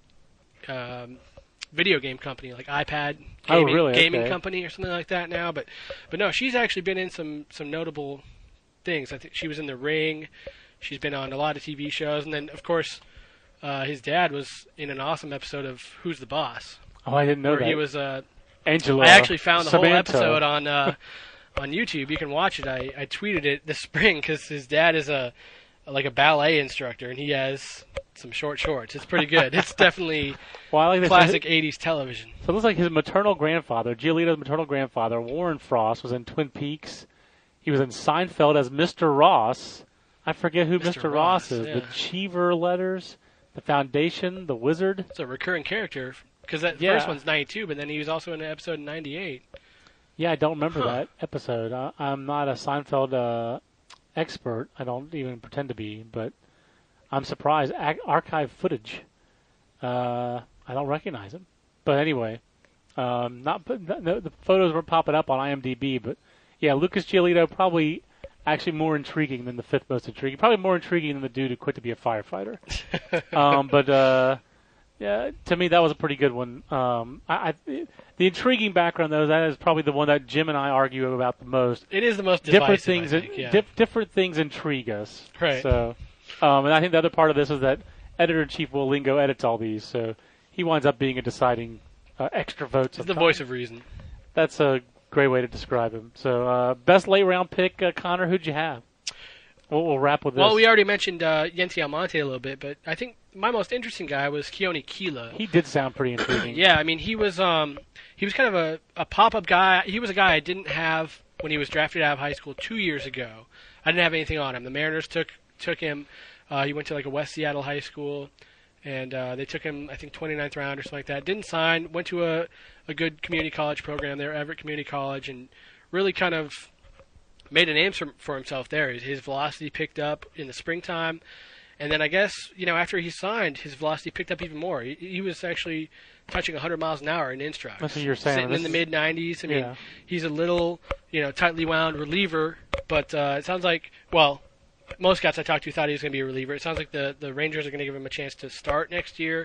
video game company, like iPad gaming company or something like that now. But no, she's actually been in some notable things. I think she was in The Ring. She's been on a lot of TV shows, and then of course his dad was in an awesome episode of Who's the Boss. Oh, I didn't know where that. he was Angelo. I actually found the whole Samantha. episode on YouTube. You can watch it. I tweeted it this spring because his dad is a ballet instructor, and he has some short shorts. It's pretty good. It's definitely Well, I like this. classic 80s television. So it looks like his maternal grandfather, Giolito's maternal grandfather, Warren Frost, was in Twin Peaks. He was in Seinfeld as Mr. Ross. I forget who Mr. Ross is. yeah. The Cheever Letters, The Foundation, The Wizard. It's a recurring character because that Yeah. first one's 92, but then he was also in an episode in 98. Yeah, I don't remember that episode. I'm not a Seinfeld expert. I don't even pretend to be, but I'm surprised. Archive footage. I don't recognize him. But anyway, the photos weren't popping up on IMDb, but yeah, Lucas Giolito probably actually more intriguing than the fifth most intriguing. Probably more intriguing than the dude who quit to be a firefighter. Yeah, to me that was a pretty good one. The intriguing background though, that is probably the one that Jim and I argue about the most. It is the most Different divisive, things, I think, yeah. different things intrigue us. Right. So, and I think the other part of this is that editor-in-chief Will Lingo edits all these, so he winds up being a deciding extra vote. He's the voice of reason. That's a great way to describe him. So, best late round pick, Connor. Who'd you have? We'll wrap with this. Well, we already mentioned Yency Almonte a little bit, but I think my most interesting guy was Keone Keela. He did sound pretty intriguing. Yeah, I mean he was kind of a pop-up guy. He was a guy I didn't have when he was drafted out of high school 2 years ago. I didn't have anything on him. The Mariners took him. He went to like a West Seattle high school, and they took him, I think, 29th round or something like that. Didn't sign. Went to a good community college program there, Everett Community College, and really kind of made a name for himself there. His velocity picked up in the springtime, and then I guess after he signed, his velocity picked up even more. He was actually touching 100 miles an hour in instructs. That's what you're saying. Sitting in the mid 90s. I mean, he's a little tightly wound reliever, but it sounds like most guys I talked to thought he was going to be a reliever. It sounds like the Rangers are going to give him a chance to start next year.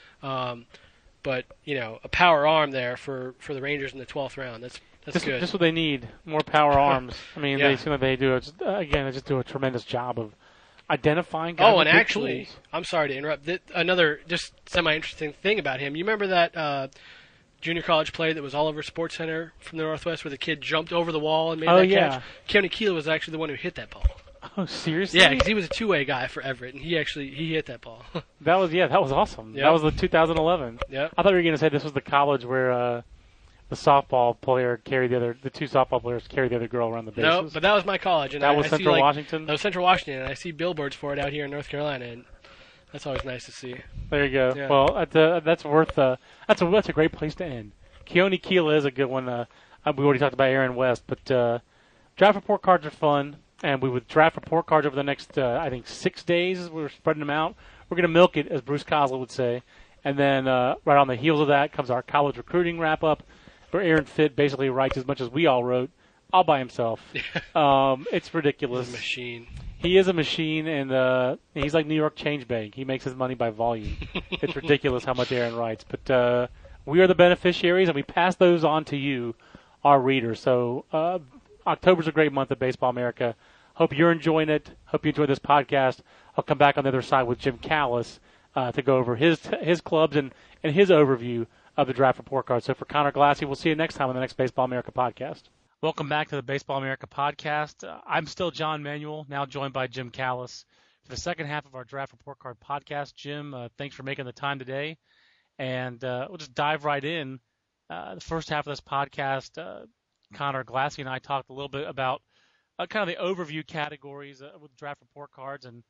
But a power arm there for the Rangers in the 12th round. That's good. Just what they need, more power arms. I mean, Yeah. they seem like they do. They just do a tremendous job of identifying guys. Oh, with and big actually, tools. I'm sorry to interrupt. Another just semi-interesting thing about him. You remember that junior college play that was all over SportsCenter from the Northwest where the kid jumped over the wall and made that catch? Keone Keela was actually the one who hit that ball. Oh, seriously? Yeah, because he was a two-way guy for Everett, and he hit that ball. That was awesome. Yep. That was the 2011. Yep. I thought you were going to say this was the college where the softball player carried the two softball players carried the other girl around the bases. No, but that was my college, and that I was see, Central Washington. That was Central Washington, and I see billboards for it out here in North Carolina, and that's always nice to see. There you go. Yeah. Well, that's worth. That's a great place to end. Keone Keela is a good one. We already talked about Aaron West, but draft report cards are fun, and we would draft report cards over the next I think 6 days. We're spreading them out. We're going to milk it, as Bruce Cosler would say, and then right on the heels of that comes our college recruiting wrap up, where Aaron Fitt basically writes as much as we all wrote, all by himself. It's ridiculous. He's a machine. He is a machine, and he's like New York Change Bank. He makes his money by volume. It's ridiculous how much Aaron writes. But we are the beneficiaries, and we pass those on to you, our readers. So October's a great month at Baseball America. Hope you're enjoying it. Hope you enjoy this podcast. I'll come back on the other side with Jim Callis to go over his clubs and his overview of the draft report card. So for Connor Glassy, we'll see you next time on the next Baseball America podcast. Welcome back to the Baseball America podcast. I'm still John Manuel, now joined by Jim Callis for the second half of our draft report card podcast. Jim, thanks for making the time today. And we'll just dive right in. The first half of this podcast, Connor Glassy and I talked a little bit about kind of the overview categories with draft report cards and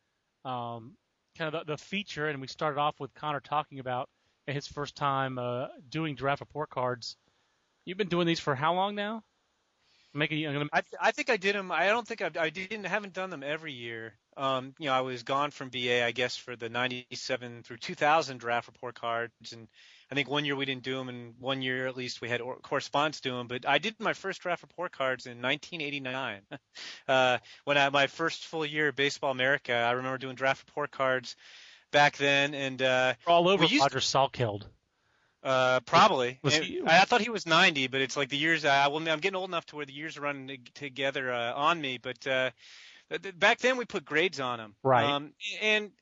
kind of the feature. And we started off with Connor talking about his first time doing draft report cards. You've been doing these for how long now? I think I did them. I don't think haven't done them every year. I was gone from BA, I guess, for the 97 through 2000 draft report cards, and I think 1 year we didn't do them, and 1 year at least we had correspondents do them. But I did my first draft report cards in 1989. When I had my first full year at Baseball America, I remember doing draft report cards back then, and We're all over Roger Salkeld. Probably. I thought he was 90, but it's like the years. I'm getting old enough to where the years are running together on me. But back then we put grades on them. Right. And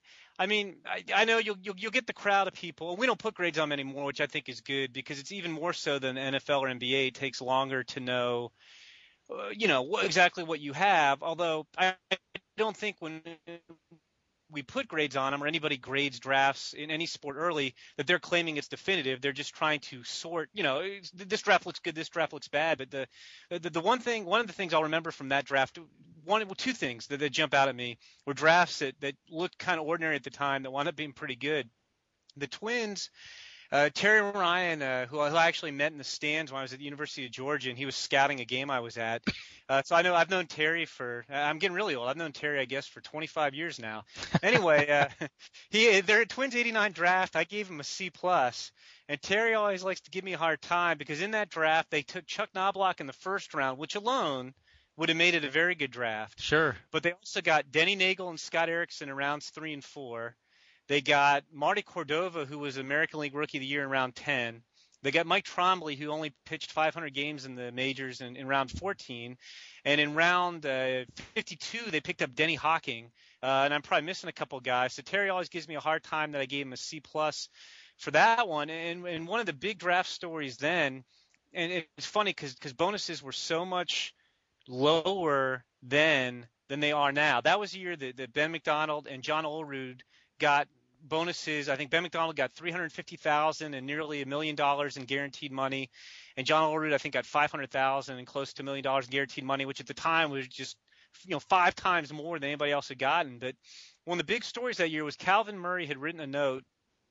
I mean, I know you'll get the crowd of people. We don't put grades on them anymore, which I think is good because it's even more so than NFL or NBA. It takes longer to know, exactly what you have. Although I don't think when we put grades on them or anybody grades drafts in any sport early that they're claiming it's definitive. They're just trying to sort, this draft looks good, this draft looks bad. But the one of the things I'll remember from that draft, two things that jump out at me were drafts that looked kind of ordinary at the time that wound up being pretty good. The Twins, Terry Ryan, who I actually met in the stands when I was at the University of Georgia, and he was scouting a game I was at. So I've known Terry I'm getting really old. I've known Terry, I guess, for 25 years now. Anyway, they're at Twins 89 draft. I gave him a C+. And Terry always likes to give me a hard time because in that draft, they took Chuck Knobloch in the first round, which alone would have made it a very good draft. Sure. But they also got Denny Nagel and Scott Erickson in rounds 3 and 4. They got Marty Cordova, who was American League Rookie of the Year in round 10. They got Mike Trombley, who only pitched 500 games in the majors in round 14. And in round 52, they picked up Denny Hawking. And I'm probably missing a couple guys. So Terry always gives me a hard time that I gave him a C+ for that one. And one of the big draft stories then, and it's funny because bonuses were so much lower then than they are now. That was the year that Ben McDonald and John Olerud got bonuses. I think Ben McDonald got $350,000 and nearly $1 million in guaranteed money, and John Olerud I think got $500,000 and close to $1 million in guaranteed money, which at the time was just 5 times more than anybody else had gotten. But one of the big stories that year was Calvin Murray had written a note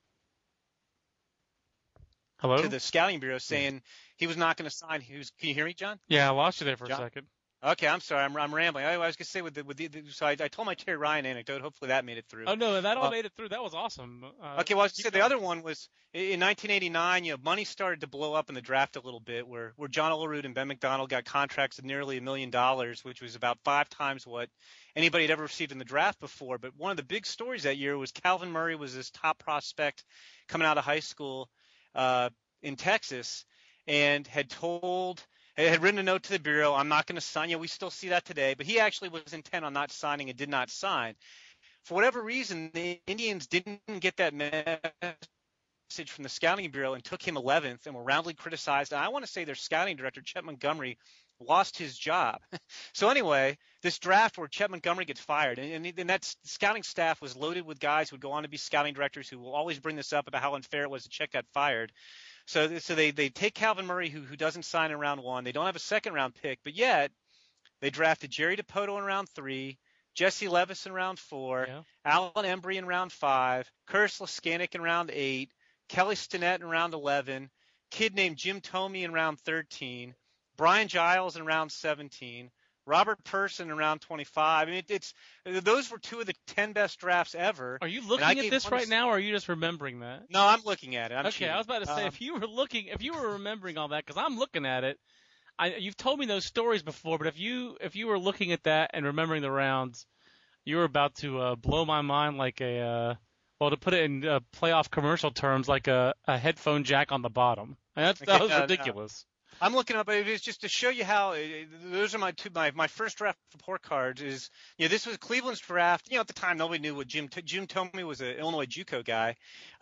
to the scouting bureau saying he was not going to sign. Can you hear me, John? Yeah, I lost you there for John? a second. Okay, I'm sorry, I'm rambling. I was going to say so I told my Terry Ryan anecdote. Hopefully that made it through. Oh no, that all made it through. That was awesome. Okay, well I was going to say the other one was in 1989. Money started to blow up in the draft a little bit, where John Olerud and Ben McDonald got contracts of nearly $1 million, which was about 5 times what anybody had ever received in the draft before. But one of the big stories that year was Calvin Murray was this top prospect coming out of high school in Texas, and had written a note to the bureau, I'm not going to sign. We still see that today, but he actually was intent on not signing and did not sign. For whatever reason, the Indians didn't get that message from the scouting bureau and took him 11th and were roundly criticized. And I want to say their scouting director, Chet Montgomery, lost his job. So anyway, this draft where Chet Montgomery gets fired, and that scouting staff was loaded with guys who would go on to be scouting directors who will always bring this up about how unfair it was that Chet got fired. So they take Calvin Murray, who doesn't sign in round 1. They don't have a second-round pick, but yet they drafted Jerry Dipoto in round 3, Jesse Levis in round 4, Alan Embry in round 5, Curtis Leskanik in round 8, Kelly Stinnett in round 11, kid named Jim Thome in round 13, Brian Giles in round 17, Robert Person in round 25. I mean, those were 2 of the 10 best drafts ever. Are you looking at this right now, or are you just remembering that? No, I'm looking at it. Okay, cheating. I was about to say, if you were remembering all that, because I'm looking at it. You've told me those stories before, but if you were looking at that and remembering the rounds, you were about to blow my mind like to put it in playoff commercial terms, like a headphone jack on the bottom. That was ridiculous. No. I'm looking up. It's just to show you how those are my first draft report cards. Is this was Cleveland's draft. At the time nobody knew what Jim Thome was, an Illinois JUCO guy.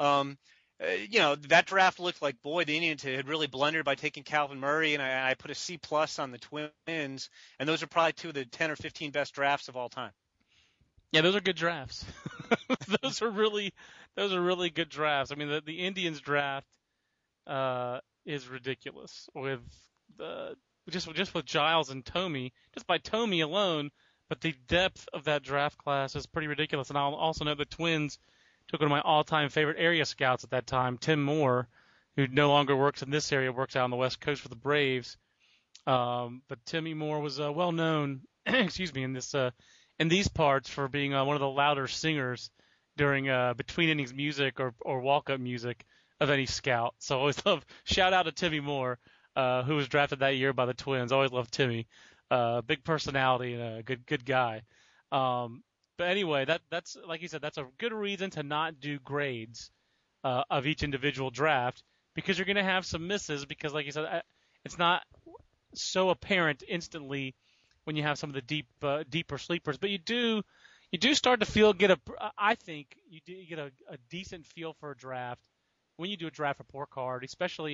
That draft looked like, boy, the Indians had really blundered by taking Calvin Murray, and I put a C+ on the Twins, and those are probably 2 of the 10 or 15 best drafts of all time. Yeah, those are good drafts. Those are really good drafts. I mean, the Indians draft is ridiculous with just with Giles and Thome, just by Thome alone. But the depth of that draft class is pretty ridiculous. And I'll also note the Twins took one of my all-time favorite area scouts at that time, Tim Moore, who no longer works in this area, works out on the West Coast for the Braves. But Timmy Moore was well known, in these parts for being one of the louder singers during between innings music or walk-up music of any scout. So I always love, shout out to Timmy Moore, who was drafted that year by the Twins. Always loved Timmy. Big personality and a good guy. But anyway, that's like you said, that's a good reason to not do grades of each individual draft, because you're going to have some misses, because like you said, it's not so apparent instantly when you have some of the deeper sleepers. But you you do start to I think you do get a decent feel for a draft when you do a draft report card, especially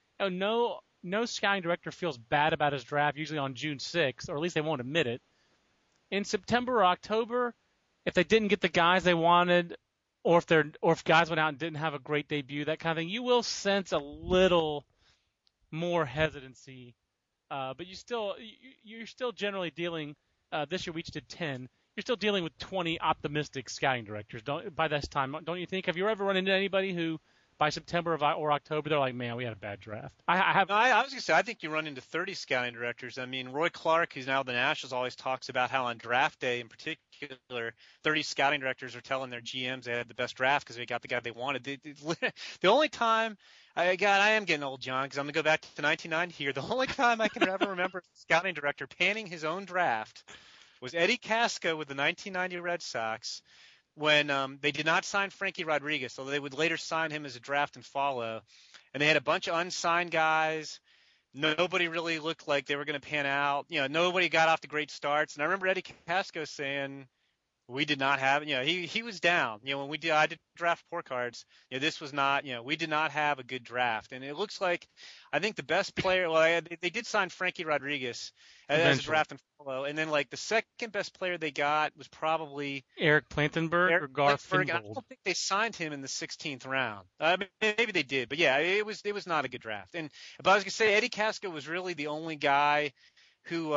no scouting director feels bad about his draft usually on June 6th, or at least they won't admit it. In September or October, if they didn't get the guys they wanted, or if guys went out and didn't have a great debut, that kind of thing, you will sense a little more hesitancy. But you're still generally dealing. This year we each did 10. You're still dealing with 20 optimistic scouting directors. By this time, don't you think? Have you ever run into anybody who, by September or October, they're like, man, we had a bad draft? I was going to say, I think you run into 30 scouting directors. I mean, Roy Clark, who's now the Nationals, always talks about how on draft day in particular, 30 scouting directors are telling their GMs they had the best draft because they got the guy they wanted. The only time, I am getting old, John, because I'm going to go back to 1990 here. The only time I can ever remember a scouting director panning his own draft was Eddie Casco with the 1990 Red Sox, when they did not sign Frankie Rodriguez, although they would later sign him as a draft and follow. And they had a bunch of unsigned guys. Nobody really looked like they were going to pan out. Nobody got off to great starts. And I remember Eddie Casco saying, we did not have, he was down. When I did draft report cards, this was not, we did not have a good draft. And it looks like, I think the best player, they did sign Frankie Rodriguez as a draft and follow. And then the second best player they got was probably Eric Plantenberg or Garth Fingold. I don't think they signed him in the 16th round. Maybe they did, but yeah, it was not a good draft. But I was going to say Eddie Casco was really the only guy who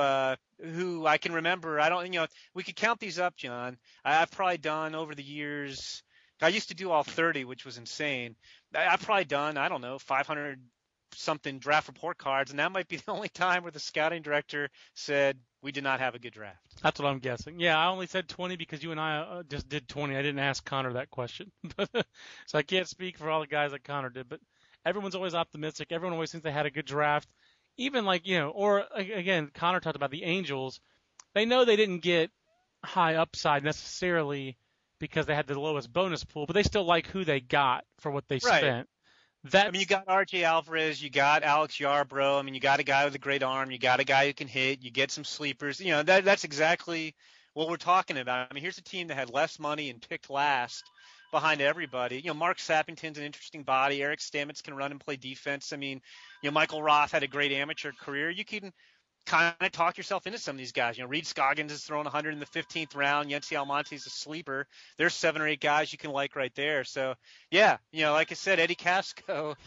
I can remember. We could count these up, John. I've probably done over the years. I used to do all 30, which was insane. I've probably done, 500 something draft report cards, and that might be the only time where the scouting director said we did not have a good draft. That's what I'm guessing. Yeah, I only said 20 because you and I just did 20. I didn't ask Connor that question, so I can't speak for all the guys that Connor did. But everyone's always optimistic. Everyone always thinks they had a good draft. Even or again, Connor talked about the Angels. They know they didn't get high upside necessarily because they had the lowest bonus pool, but they still like who they got for what they spent. You got R.J. Alvarez, you got Alex Yarbrough. You got a guy with a great arm, you got a guy who can hit, you get some sleepers. That's exactly what we're talking about. Here's a team that had less money and picked last behind everybody. Mark Sappington's an interesting body. Eric Stamets can run and play defense. Michael Roth had a great amateur career. You can kind of talk yourself into some of these guys. Reed Scoggins is throwing 100 in the 15th round. Yency Almonte's a sleeper. There's 7 or 8 guys you can like right there. So, yeah, like I said, Eddie Casco,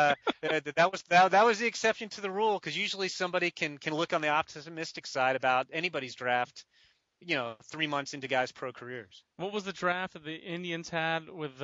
that was the exception to the rule, because usually somebody can look on the optimistic side about anybody's draft 3 months into guys' pro careers. What was the draft that the Indians had with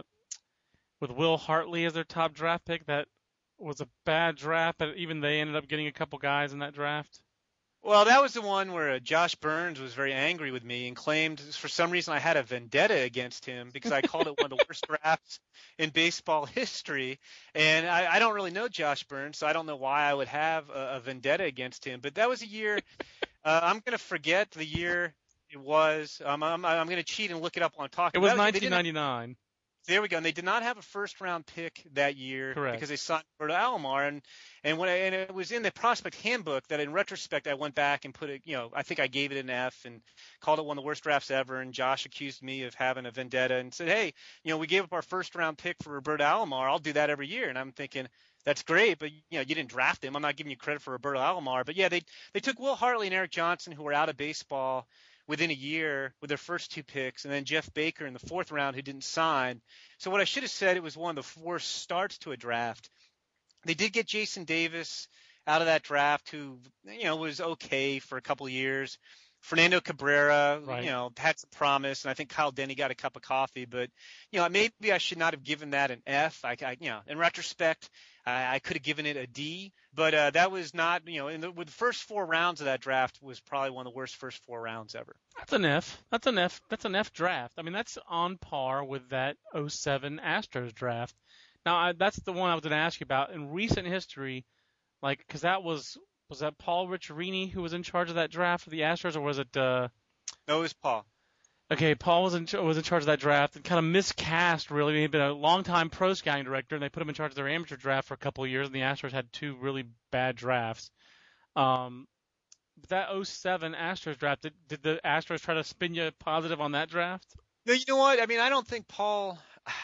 Will Hartley as their top draft pick? That was a bad draft, but even they ended up getting a couple guys in that draft. Well, that was the one where Josh Burns was very angry with me and claimed for some reason I had a vendetta against him because I called it one of the worst drafts in baseball history. And I don't really know Josh Burns, so I don't know why I would have a vendetta against him. But that was a year I'm going to forget the year it was. I'm going to cheat and look it up while I'm talking. It was 1999. There we go. And they did not have a first-round pick that year. Correct. Because they signed Roberto Alomar, and it was in the prospect handbook that, in retrospect, I went back and put it. I think I gave it an F and called it one of the worst drafts ever. And Josh accused me of having a vendetta and said, "Hey, we gave up our first-round pick for Roberto Alomar. I'll do that every year." And I'm thinking, that's great, but you didn't draft him. I'm not giving you credit for Roberto Alomar. But yeah, they took Will Hartley and Eric Johnson, who were out of baseball within a year with their first 2 picks, and then Jeff Baker in the 4th round, who didn't sign. So what I should have said, it was one of the worst starts to a draft. They did get Jason Davis out of that draft, who was okay for a couple of years. Fernando Cabrera, right, had some promise, and I think Kyle Denny got a cup of coffee. But maybe I should not have given that an F. In retrospect, I could have given it a D. But that was not, with the first 4 rounds of that draft was probably one of the worst first 4 rounds ever. That's an F. That's an F draft. That's on par with that 2007 Astros draft. Now, that's the one I was going to ask you about in recent history, because that was that Paul Ricciarini who was in charge of that draft for the Astros, or was it? No, it was Paul. Okay, Paul was in charge of that draft and kind of miscast, really. He'd been a long-time pro scouting director, and they put him in charge of their amateur draft for a couple of years, and the Astros had 2 really bad drafts. that '07 Astros draft, did the Astros try to spin you positive on that draft? No, you know what? I mean, I don't think Paul.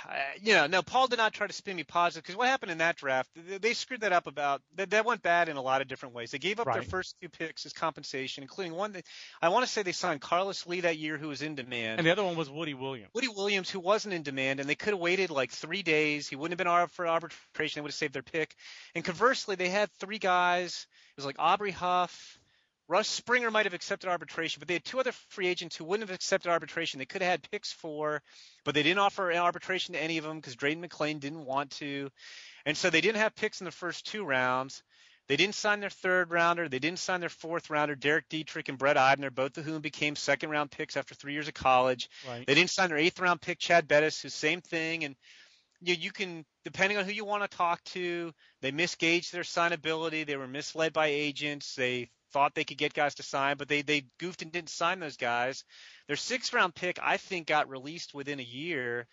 No, Paul did not try to spin me positive because what happened in that draft, they screwed that up that went bad in a lot of different ways. They gave up their Right. first 2 picks as compensation, including one that I want to say they signed Carlos Lee that year, who was in demand. And the other one was Woody Williams. Woody Williams, who wasn't in demand, and they could have waited like 3 days. He wouldn't have been up for arbitration. They would have saved their pick. And conversely, they had 3 guys. It was like Aubrey Huff. Russ Springer might have accepted arbitration, but they had 2 other free agents who wouldn't have accepted arbitration. They could have had picks for, but they didn't offer an arbitration to any of them because Drayden McClain didn't want to. And so they didn't have picks in the first 2 rounds. They didn't sign their 3rd rounder. They didn't sign their 4th rounder, Derek Dietrich and Brett Eibner, both of whom became 2nd round picks after 3 years of college. Right. They didn't sign their 8th round pick, Chad Bettis, who's same thing. And you can, depending on who you want to talk to, they misgauged their signability. They were misled by agents. They thought they could get guys to sign, but they goofed and didn't sign those guys. Their 6th round pick, I think, got released within a year.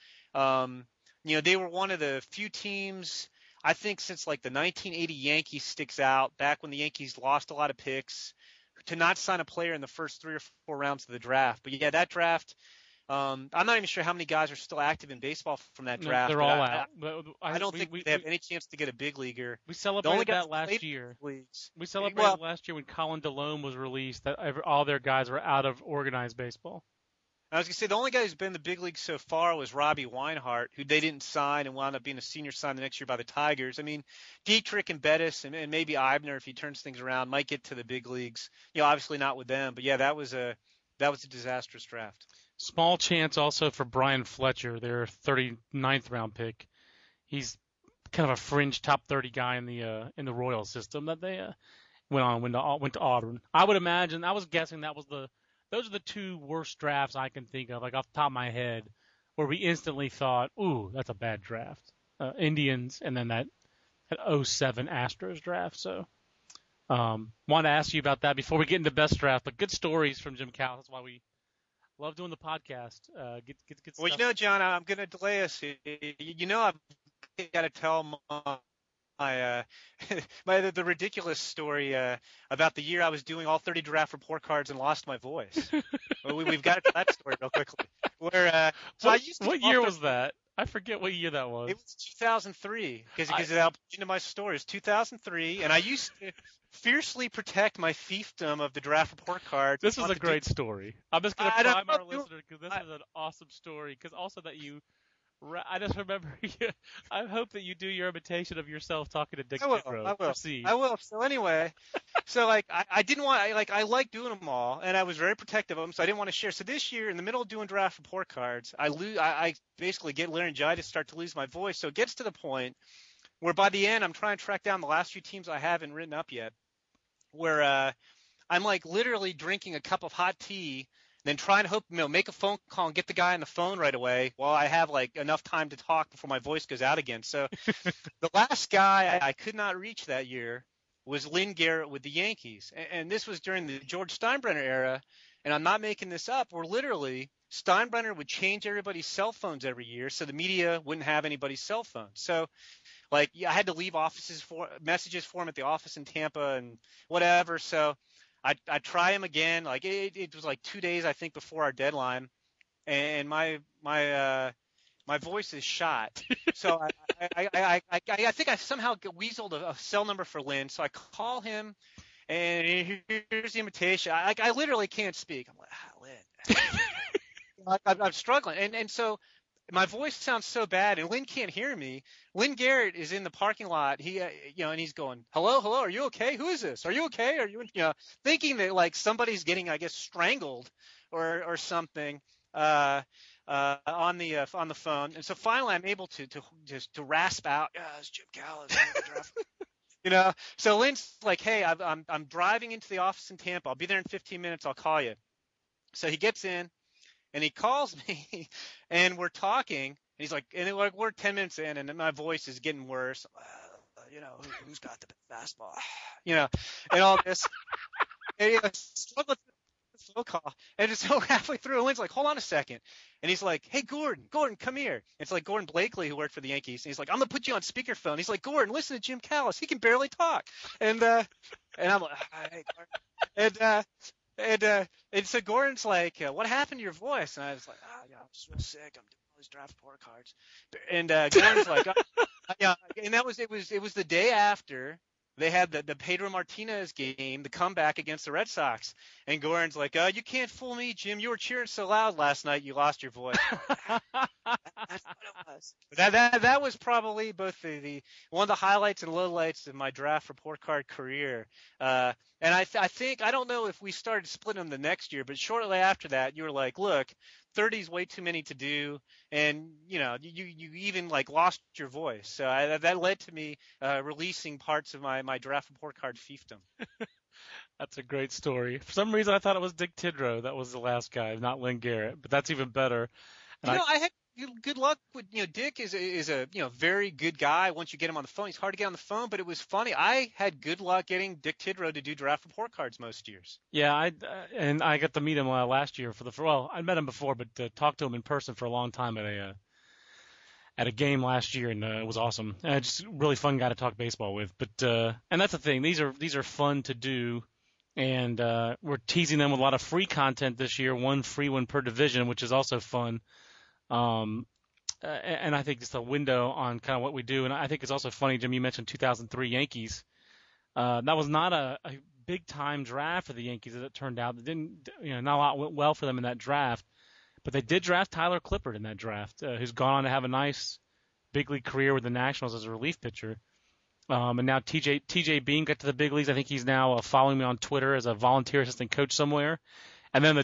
They were one of the few teams, I think, since like the 1980 Yankees sticks out, back when the Yankees lost a lot of picks, to not sign a player in the first 3 or 4 rounds of the draft. But yeah, that draft, I'm not even sure how many guys are still active in baseball from that draft. No, they're all out. I don't think they have any chance to get a big leaguer. We celebrated that last year. We celebrated last year when Colin Delome was released that all their guys were out of organized baseball. I was going to say the only guy who's been in the big league so far was Robbie Weinhart, who they didn't sign and wound up being a senior sign the next year by the Tigers. I mean, Dietrich and Bettis and maybe Eibner, if he turns things around, might get to the big leagues. Obviously not with them, but yeah, that was a disastrous draft. Small chance also for Brian Fletcher, their 39th round pick. He's kind of a fringe top 30 guy in the Royal system that they went to Auburn. I would imagine. I was guessing those are the 2 worst drafts I can think of, like off the top of my head, where we instantly thought, "Ooh, that's a bad draft." Indians, and then that 07 Astros draft. So, want to ask you about that before we get into best draft. But good stories from Jim Callis. That's why we love doing the podcast. Get well, stuff. John, I'm going to delay us. I've got to tell the ridiculous story about the year I was doing all 30 draft report cards and lost my voice. We've got to tell that story real quickly. What year was that? I forget what year that was. It was 2003 because it helped into my story. It was 2003, and I used to fiercely protect my fiefdom of the draft report cards. This is a great story. I'm just going to prime our listener because this is an awesome story. Because also that I just remember I hope that you do your imitation of yourself talking to Dick Tidrow. I will. So anyway, I didn't want I like doing them all, and I was very protective of them, so I didn't want to share. So this year, in the middle of doing draft report cards, I basically get laryngitis, start to lose my voice. So it gets to the point where by the end, I'm trying to track down the last few teams I haven't written up yet, where I'm like literally drinking a cup of hot tea. Then try and hope, make a phone call and get the guy on the phone right away while I have like enough time to talk before my voice goes out again. So the last guy I could not reach that year was Lynn Garrett with the Yankees. And this was during the George Steinbrenner era. And I'm not making this up. Where literally Steinbrenner would change everybody's cell phones every year so the media wouldn't have anybody's cell phone. So I had to leave messages for him at the office in Tampa and whatever. So I try him again. It was like 2 days, I think, before our deadline, and my voice is shot. So I think I somehow weaseled a cell number for Lynn. So I call him, and here's the invitation. I literally can't speak. I'm like, Lynn. I'm struggling, and so my voice sounds so bad, and Lynn can't hear me. Lynn Garrett is in the parking lot. And he's going, hello, are you okay? Who is this? Are you okay? Are you, thinking that like somebody's getting, I guess, strangled or something on the phone. And so finally, I'm able to rasp out, it's Jim Callis. So Lynn's like, hey, I'm driving into the office in Tampa. I'll be there in 15 minutes. I'll call you. So he gets in. And he calls me, and we're talking, and he's like, and we're 10 minutes in, and my voice is getting worse. Who's got the fastball? And all this. And struggle with the phone call. And so halfway through, Lynn's like, hold on a second. And he's like, hey, Gordon, come here. It's like Gordon Blakely, who worked for the Yankees. And he's like, I'm going to put you on speakerphone. He's like, Gordon, listen to Jim Callis. He can barely talk. And And I'm like, "Hey, Gordon." And so Gordon's like, "What happened to your voice?" And I was like, "Yeah, I'm just real sick. I'm doing all these draft report cards." And Gordon's like, "Yeah." And it was the day after they had the Pedro Martinez game, the comeback against the Red Sox. And Gordon's like, "You can't fool me, Jim. You were cheering so loud last night, you lost your voice." That's what it was. That was probably both the one of the highlights and lowlights of my draft report card career. And I think, I don't know if we started splitting them the next year, but shortly after that, you were like, "Look, 30 is way too many to do," and you even like lost your voice. So that led to me releasing parts of my draft report card fiefdom. That's a great story. For some reason, I thought it was Dick Tidrow that was the last guy, not Lynn Garrett. But that's even better. And I had good luck with Dick is a very good guy. Once you get him on the phone, he's hard to get on the phone, but it was funny. I had good luck getting Dick Tidrow to do draft report cards most years. Yeah, I got to meet him last year I met him before, but talked to him in person for a long time at a game last year, and it was awesome. Just a really fun guy to talk baseball with. But and that's the thing; these are fun to do, and we're teasing them with a lot of free content this year. One free one per division, which is also fun. And I think just a window on kind of what we do. And I think it's also funny, Jim, you mentioned 2003 Yankees. That was not a big time draft for the Yankees, as it turned out. It didn't, not a lot went well for them in that draft. But they did draft Tyler Clippard in that draft, who's gone on to have a nice big league career with the Nationals as a relief pitcher. And now TJ Beam got to the big leagues. I think he's now following me on Twitter as a volunteer assistant coach somewhere. And then the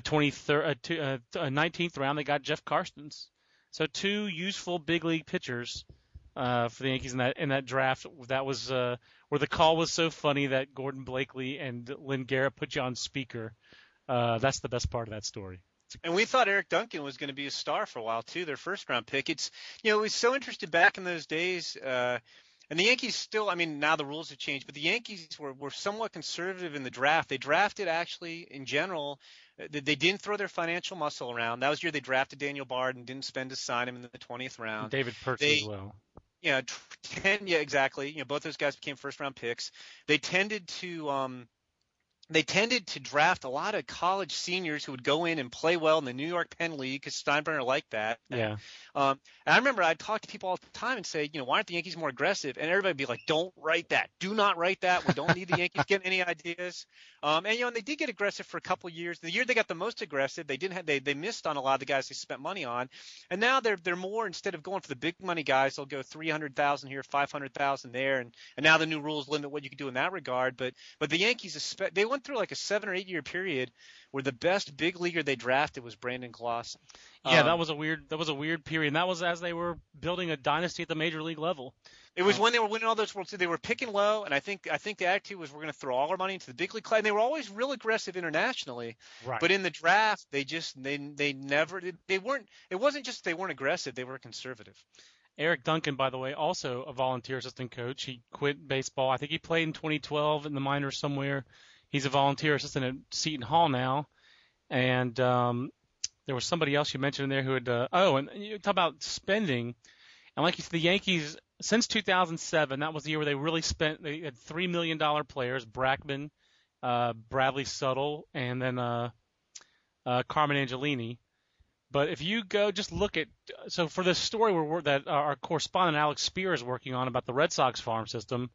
19th round, they got Jeff Karstens. So two useful big league pitchers for the Yankees in that draft. That was where the call was so funny that Gordon Blakely and Lynn Garrett put you on speaker. That's the best part of that story. And we thought Eric Duncan was going to be a star for a while too. Their first round pick. It was so interesting back in those days. And the Yankees still, now the rules have changed, but the Yankees were somewhat conservative in the draft. They drafted actually in general. They didn't throw their financial muscle around. That was the year they drafted Daniel Bard and didn't spend to sign him in the 20th round. David Percy as well. Yeah, exactly. Both those guys became first-round picks. They tended to draft a lot of college seniors who would go in and play well in the New York Penn League because Steinbrenner liked that. Yeah. And I remember I'd talk to people all the time and say, why aren't the Yankees more aggressive? And everybody would be like, "Don't write that. Do not write that. We don't need the Yankees getting any ideas." And they did get aggressive for a couple of years. The year they got the most aggressive, they missed on a lot of the guys they spent money on. And now they're more, instead of going for the big money guys, they'll go 300,000 here, 500,000 there. And now the new rules limit what you can do in that regard. But the Yankees, they went through like a 7 or 8 year period where the best big leaguer they drafted was Brandon Clausen. Yeah, that was a weird period. And that was as they were building a dynasty at the major league level. It was when they were winning all those World Series. They were picking low, and I think the attitude was, we're going to throw all our money into the big league club. And they were always real aggressive internationally. Right. But in the draft, they never did. They weren't. It wasn't just they weren't aggressive. They were conservative. Eric Duncan, by the way, also a volunteer assistant coach. He quit baseball. I think he played in 2012 in the minors somewhere. He's a volunteer assistant at Seton Hall now. And there was somebody else you mentioned in there who had and you talk about spending. And like you said, the Yankees, since 2007, that was the year where they really spent. They had $3 million players: Brackman, Bradley Suttle, and then Carmen Angelini. But if you go just look at – so for this story that our correspondent Alex Spear is working on about the Red Sox farm system,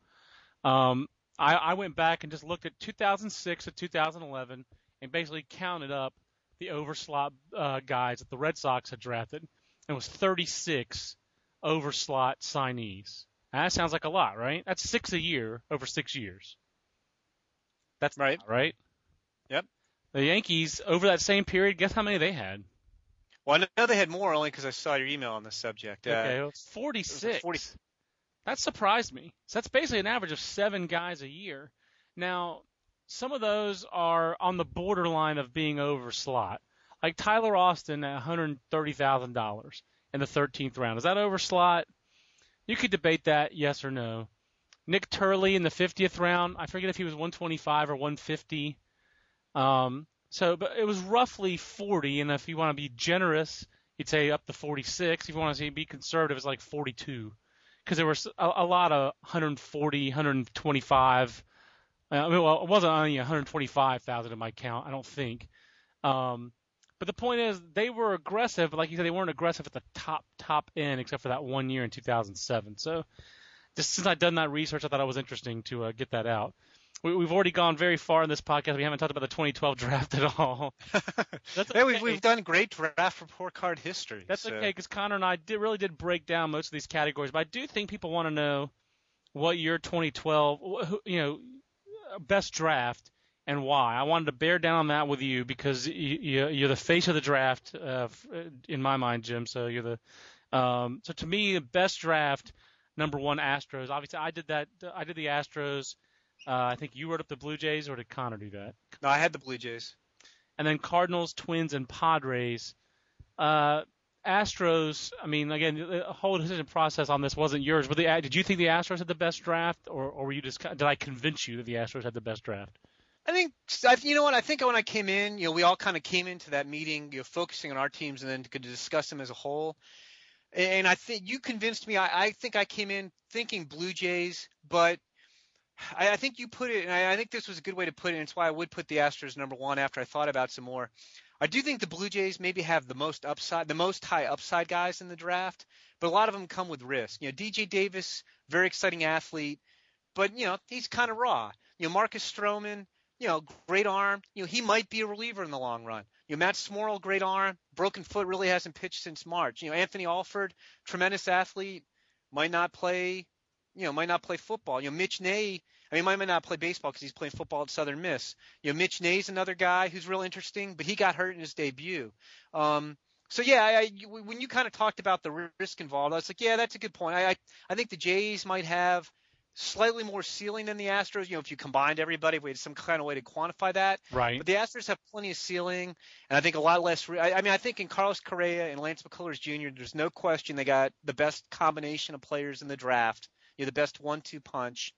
I went back and just looked at 2006 to 2011 and basically counted up the overslot guys that the Red Sox had drafted. It was 36 overslot signees. Now, that sounds like a lot, right? That's 6 a year over 6 years. That's right. Right? Yep. The Yankees, over that same period, guess how many they had? Well, I know they had more only because I saw your email on this subject. Okay, 46. That surprised me. So that's basically an average of 7 guys a year. Now, some of those are on the borderline of being over slot. Like Tyler Austin at $130,000 in the 13th round. Is that over slot? You could debate that, yes or no. Nick Turley in the 50th round. I forget if he was 125 or 150. But it was roughly 40, and if you want to be generous, you'd say up to 46. If you want to be conservative, it's like 42. Because there was a lot of 140, 125 Well, it wasn't only 125,000 in my count, I don't think. But the point is, they were aggressive, but like you said, they weren't aggressive at the top end, except for that 1 year in 2007. So just since I'd done that research, I thought it was interesting to get that out. We've already gone very far in this podcast. We haven't talked about the 2012 draft at all. That's okay. Yeah, we've done great draft report card history. That's okay, because Connor and I really did break down most of these categories. But I do think people want to know what your 2012, best draft and why. I wanted to bear down on that with you because you're the face of the draft in my mind, Jim. So you're the so to me, the best draft, number one, Astros. Obviously, I did that. I did the Astros. I think you wrote up the Blue Jays, or did Connor do that? No, I had the Blue Jays. And then Cardinals, Twins, and Padres. Astros, I mean, again, the whole decision process on this wasn't yours. But did you think the Astros had the best draft, or were you just, did I convince you that the Astros had the best draft? I think, you know what, I think when I came in, we all kind of came into that meeting, focusing on our teams and then to discuss them as a whole. And I think you convinced me. I think I came in thinking Blue Jays, but I think you put it, and I think this was a good way to put it, and it's why I would put the Astros number one after I thought about it some more. I do think the Blue Jays maybe have the most upside, the most high upside guys in the draft, but a lot of them come with risk. DJ Davis, very exciting athlete, but he's kind of raw. Marcus Stroman, great arm. He might be a reliever in the long run. Matt Smorl, great arm, broken foot, really hasn't pitched since March. Anthony Alford, tremendous athlete, might not play football. Mitch Ney, might not play baseball because he's playing football at Southern Miss. Mitch Ney's another guy who's real interesting, but he got hurt in his debut. So yeah, when you kind of talked about the risk involved, I was like, yeah, that's a good point. I think the Jays might have slightly more ceiling than the Astros. If you combined everybody, if we had some kind of way to quantify that. Right. But the Astros have plenty of ceiling, and I think a lot less. I think in Carlos Correa and Lance McCullers Jr., there's no question they got the best combination of players in the draft. The best 1-2 punch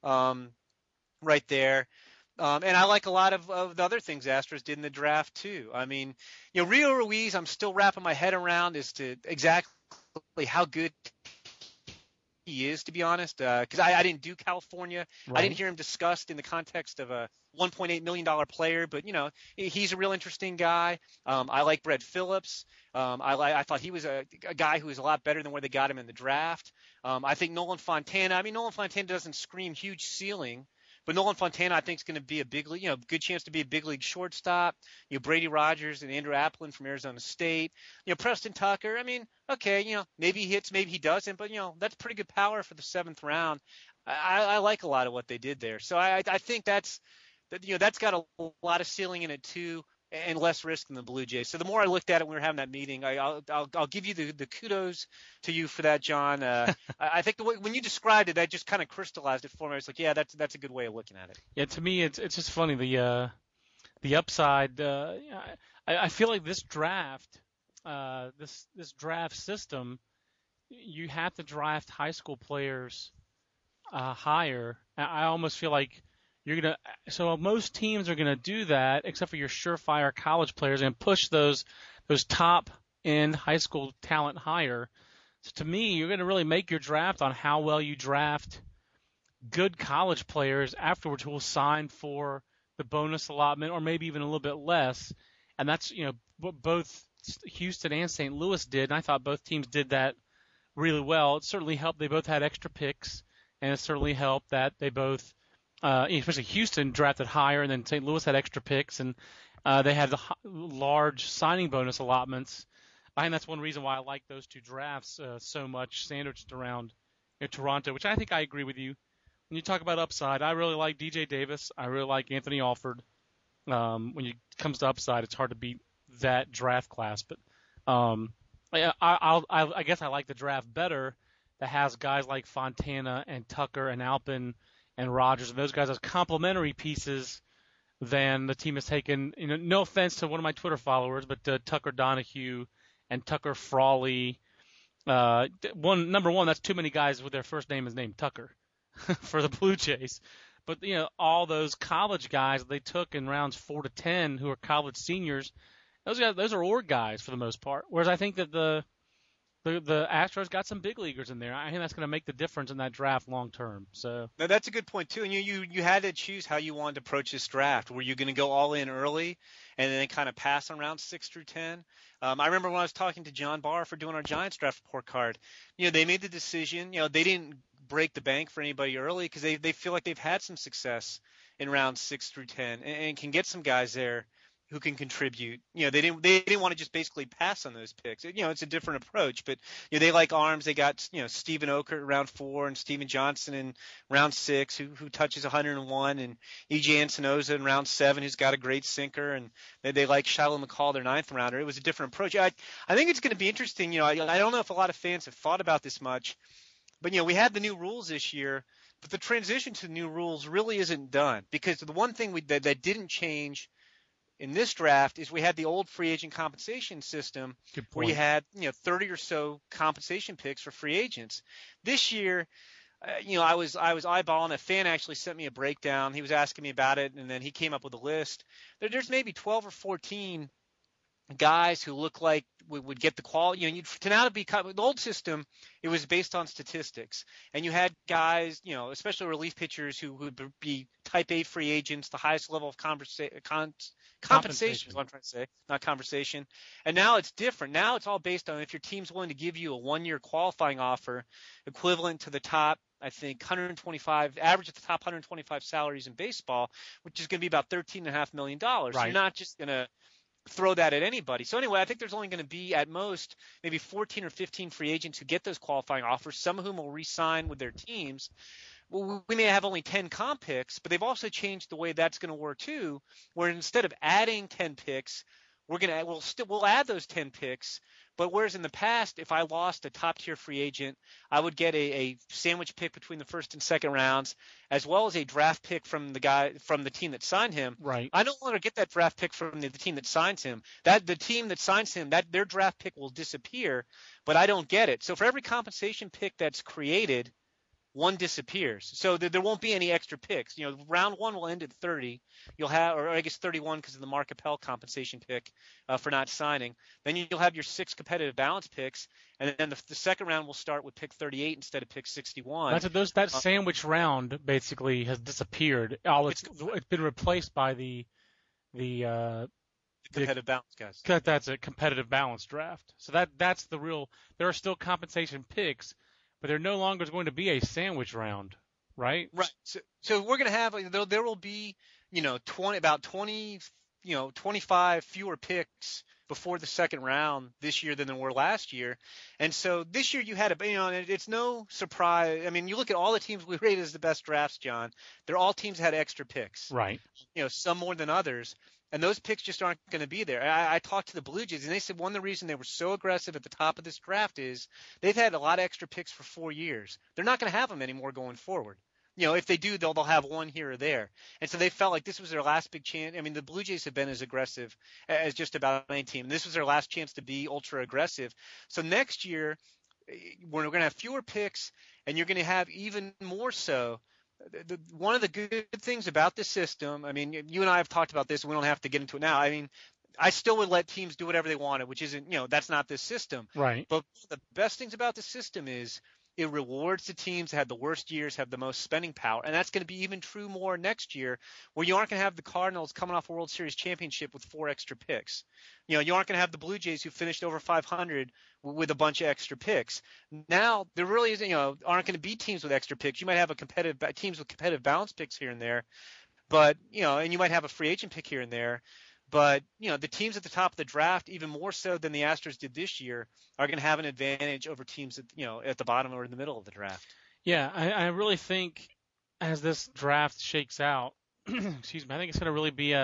right there. And I like a lot of the other things Astros did in the draft too. Rio Ruiz, I'm still wrapping my head around as to exactly how good he is, to be honest, because I didn't do California. Right. I didn't hear him discussed in the context of a $1.8 million player, but he's a real interesting guy. I like Brett Phillips. I thought he was a guy who was a lot better than where they got him in the draft. I think Nolan Fontana. Nolan Fontana doesn't scream huge ceiling, but Nolan Fontana I think is going to be a big league, good chance to be a big league shortstop. Brady Rogers and Andrew Applin from Arizona State. Preston Tucker. Okay, maybe he hits, maybe he doesn't, but that's pretty good power for the 7th round. I like a lot of what they did there. So I think that's got a lot of ceiling in it too, and less risk than the Blue Jays. So the more I looked at it when we were having that meeting, I'll give you the kudos to you for that, John. I think when you described it, that just kind of crystallized it for me. I was like, yeah, that's a good way of looking at it. Yeah, to me, it's just funny the upside. I feel like this draft, this draft system, you have to draft high school players higher. I almost feel like so most teams are gonna do that, except for your surefire college players, and push those top end high school talent higher. So to me, you're gonna really make your draft on how well you draft good college players afterwards who will sign for the bonus allotment or maybe even a little bit less. And that's what both Houston and St. Louis did, and I thought both teams did that really well. It certainly helped they both had extra picks, and it certainly helped that they both especially Houston drafted higher, and then St. Louis had extra picks, and they had the large signing bonus allotments. I think that's one reason why I like those two drafts so much, sandwiched around Toronto, which I think I agree with you. When you talk about upside, I really like DJ Davis. I really like Anthony Alford. When it comes to upside, it's hard to beat that draft class. But I guess I like the draft better that has guys like Fontana and Tucker and Alpin and Rogers, and those guys as complementary pieces than the team has taken. No offense to one of my Twitter followers, but Tucker Donahue and Tucker Frawley. Number one, that's too many guys with their first name is named Tucker for the Blue Jays. But all those college guys they took in rounds 4 to 10 who are college seniors, those are org guys for the most part. Whereas I think that the the Astros got some big leaguers in there. I think that's going to make the difference in that draft long term. So No, that's a good point too. And you had to choose how you wanted to approach this draft. Were you going to go all in early and then kind of pass on rounds 6 through 10? I remember when I was talking to John Barr for doing our Giants draft report card. They made the decision. They didn't break the bank for anybody early because they feel like they've had some success in rounds 6 through 10 and can get some guys there who can contribute. They didn't want to just basically pass on those picks. It's a different approach, but they like arms. They got Stephen Okert in round 4 and Steven Johnson in round 6 who touches 101, and E.J. Encinoza in round 7 who's got a great sinker, and they like Shiloh McCall, their 9th rounder. It was a different approach. I think it's going to be interesting. I don't know if a lot of fans have thought about this much, but we had the new rules this year. But the transition to the new rules really isn't done, because the one thing that didn't change in this draft is we had the old free agent compensation system where you had 30 or so compensation picks for free agents. This year, I was eyeballing. A fan actually sent me a breakdown. He was asking me about it, and then he came up with a list. There's maybe 12 or 14 guys who look like would get the quality. To now to be the old system, it was based on statistics, and you had guys, especially relief pitchers who would be type A free agents, the highest level of compensation is what I'm trying to say, not conversation. And now it's different. Now it's all based on if your team's willing to give you a 1-year qualifying offer equivalent to the top, I think, 125, average at the top 125 salaries in baseball, which is going to be about $13.5 million. Right. So you're not just going to throw that at anybody. So anyway, I think there's only going to be at most maybe 14 or 15 free agents who get those qualifying offers, some of whom will re-sign with their teams. Well, we may have only 10 comp picks, but they've also changed the way that's going to work too, where instead of adding 10 picks, we'll add those 10 picks. But whereas in the past, if I lost a top tier free agent, I would get a sandwich pick between the first and second rounds, as well as a draft pick from the team that signed him. Right. I no longer get that draft pick from the team that signs him. The team that signs him, their draft pick will disappear, but I don't get it. So for every compensation pick that's created, one disappears. So there won't be any extra picks. Round 1 will end at 30. You'll have, or I guess 31 because of the Mark Appel compensation pick for not signing. Then you'll have your 6 competitive balance picks, and then the second round will start with pick 38 instead of pick 61. That sandwich round basically has disappeared. It's been replaced by the competitive balance guys. That's a competitive balance draft. So that's the real. There are still compensation picks, but there no longer is going to be a sandwich round, right? Right. So we're going to have there will be 25 fewer picks before the second round this year than there were last year. And so this year you had it's no surprise. I mean, you look at all the teams we rated as the best drafts, John. They're all teams that had extra picks. Right. Some more than others. And those picks just aren't going to be there. I talked to the Blue Jays, and they said one of the reasons they were so aggressive at the top of this draft is they've had a lot of extra picks for 4 years. They're not going to have them anymore going forward. If they do, they'll have one here or there. And so they felt like this was their last big chance. I mean, the Blue Jays have been as aggressive as just about any team. This was their last chance to be ultra aggressive. So next year, we're going to have fewer picks, and you're going to have even more so. One of the good things about this system, I mean, you and I have talked about this, and we don't have to get into it now. I mean, I still would let teams do whatever they wanted, which isn't, that's not this system. Right. But the best things about the system is it rewards the teams that have the worst years, have the most spending power. And that's going to be even true more next year, where you aren't going to have the Cardinals coming off a World Series championship with 4 extra picks. You aren't going to have the Blue Jays who finished over 500 with a bunch of extra picks. Now, there really isn't, aren't going to be teams with extra picks. You might have teams with competitive balance picks here and there, but, and you might have a free agent pick here and there. But, the teams at the top of the draft, even more so than the Astros did this year, are going to have an advantage over teams at the bottom or in the middle of the draft. Yeah, I really think as this draft shakes out, excuse me, I think it's going to really be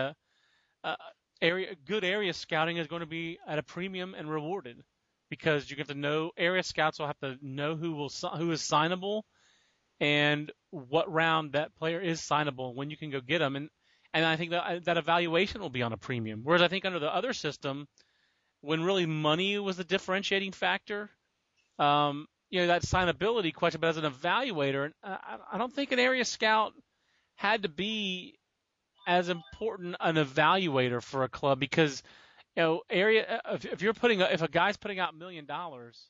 good area scouting is going to be at a premium and rewarded, because you have to know, area scouts will have to know who is signable and what round that player is signable, when you can go get them. And I think that evaluation will be on a premium. Whereas I think under the other system, when really money was the differentiating factor, that signability question, but as an evaluator, I don't think an area scout had to be as important an evaluator for a club, because if a guy's putting out $1 million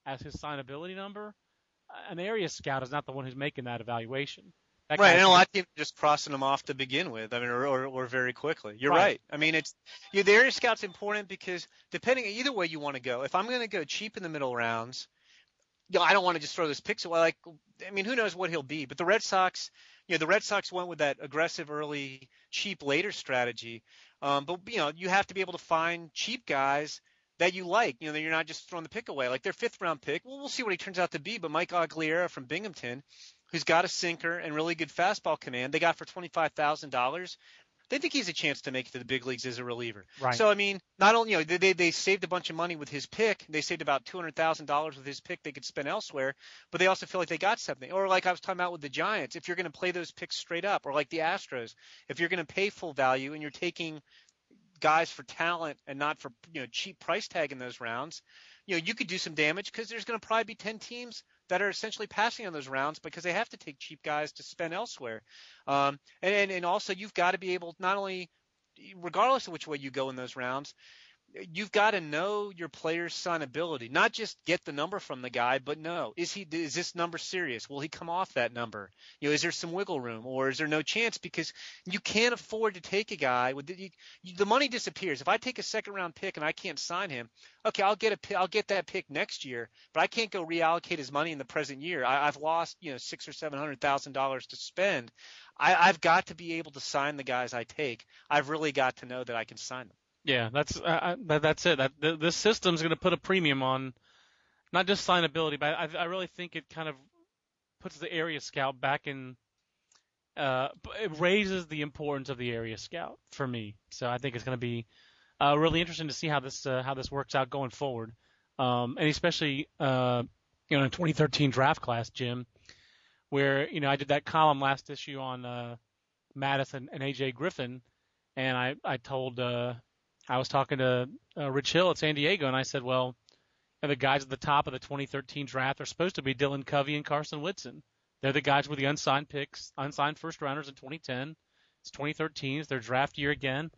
as his signability number, an area scout is not the one who's making that evaluation. That Right, guy and a should- lot of teams are just crossing them off to begin with. I mean, or very quickly. You're Right. right. I mean, the area scout's important because depending either way you want to go. If I'm going to go cheap in the middle rounds, I don't want to just throw those picks away. Like, I mean, who knows what he'll be? But the Red Sox, the Red Sox went with that aggressive early, cheap later strategy. But you have to be able to find cheap guys that you like. That you're not just throwing the pick away. Like their 5th round pick. Well, we'll see what he turns out to be. But Mike Aguilera from Binghamton, who's got a sinker and really good fastball command, they got for $25,000. They think he's a chance to make it to the big leagues as a reliever. Right. So I mean, not only they saved a bunch of money with his pick, they saved about $200,000 with his pick they could spend elsewhere, but they also feel like they got something. Or like I was talking about with the Giants, if you're going to play those picks straight up, or like the Astros, if you're going to pay full value and you're taking guys for talent and not for cheap price tag in those rounds, you could do some damage because there's going to probably be 10 teams that are essentially passing on those rounds because they have to take cheap guys to spend elsewhere. And also you've got to be able, not only, regardless of which way you go in those rounds, you've got to know your player's signability, not just get the number from the guy, but know, is this number serious? Will he come off that number? Is there some wiggle room, or is there no chance? Because you can't afford to take a guy with the money disappears. If I take a 2nd round pick and I can't sign him, okay, I'll get that pick next year, but I can't go reallocate his money in the present year. I've lost $600,000 or $700,000 to spend. I've got to be able to sign the guys I take. I've really got to know that I can sign them. Yeah, that's it. This system's going to put a premium on not just signability, but I really think it kind of puts the area scout back in. It raises the importance of the area scout for me. So I think it's going to be really interesting to see how this works out going forward, and especially in 2013 draft class, Jim, where I did that column last issue on Madison and AJ Griffin, and I told. I was talking to Rich Hill at San Diego, and I said, well, the guys at the top of the 2013 draft are supposed to be Dylan Covey and Carson Whitson. They're the guys with the unsigned picks, unsigned first-rounders in 2010. It's 2013. It's their draft year again.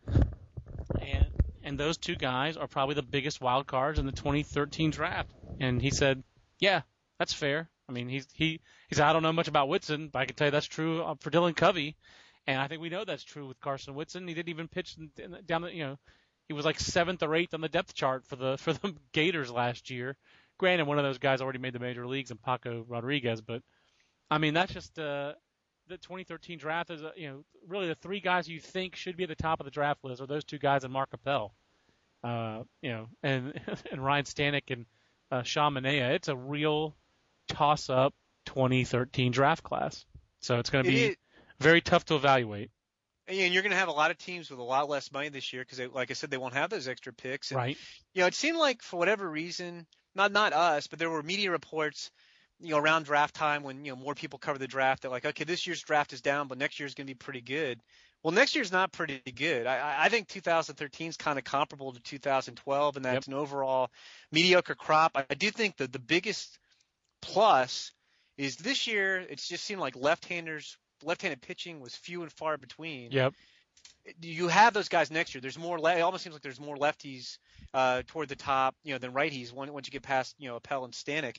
And those two guys are probably the biggest wild cards in the 2013 draft. And he said, yeah, that's fair. I mean, he said, I don't know much about Whitson, but I can tell you that's true for Dylan Covey. And I think we know that's true with Carson Whitson. He didn't even pitch down the, he was like 7th or 8th on the depth chart for the Gators last year. Granted, one of those guys already made the major leagues in Paco Rodriguez, but I mean that's just the 2013 draft is really the 3 guys you think should be at the top of the draft list are those 2 guys and Mark Appel, and Ryan Stanek and Sean Manaea. It's a real toss-up 2013 draft class, so it's going to be very tough to evaluate. And you're going to have a lot of teams with a lot less money this year because, like I said, they won't have those extra picks. And, right. It seemed like for whatever reason, not us, but there were media reports, around draft time when, more people cover the draft. They're like, okay, this year's draft is down, but next year's going to be pretty good. Well, next year's not pretty good. I think 2013 is kind of comparable to 2012, and that's an overall mediocre crop. I do think that the biggest plus is this year it just seemed like left-handed pitching was few and far between. Yep. You have those guys next year. There's more. It almost seems like there's more lefties toward the top, than righties. Once you get past, Appel and Stanek.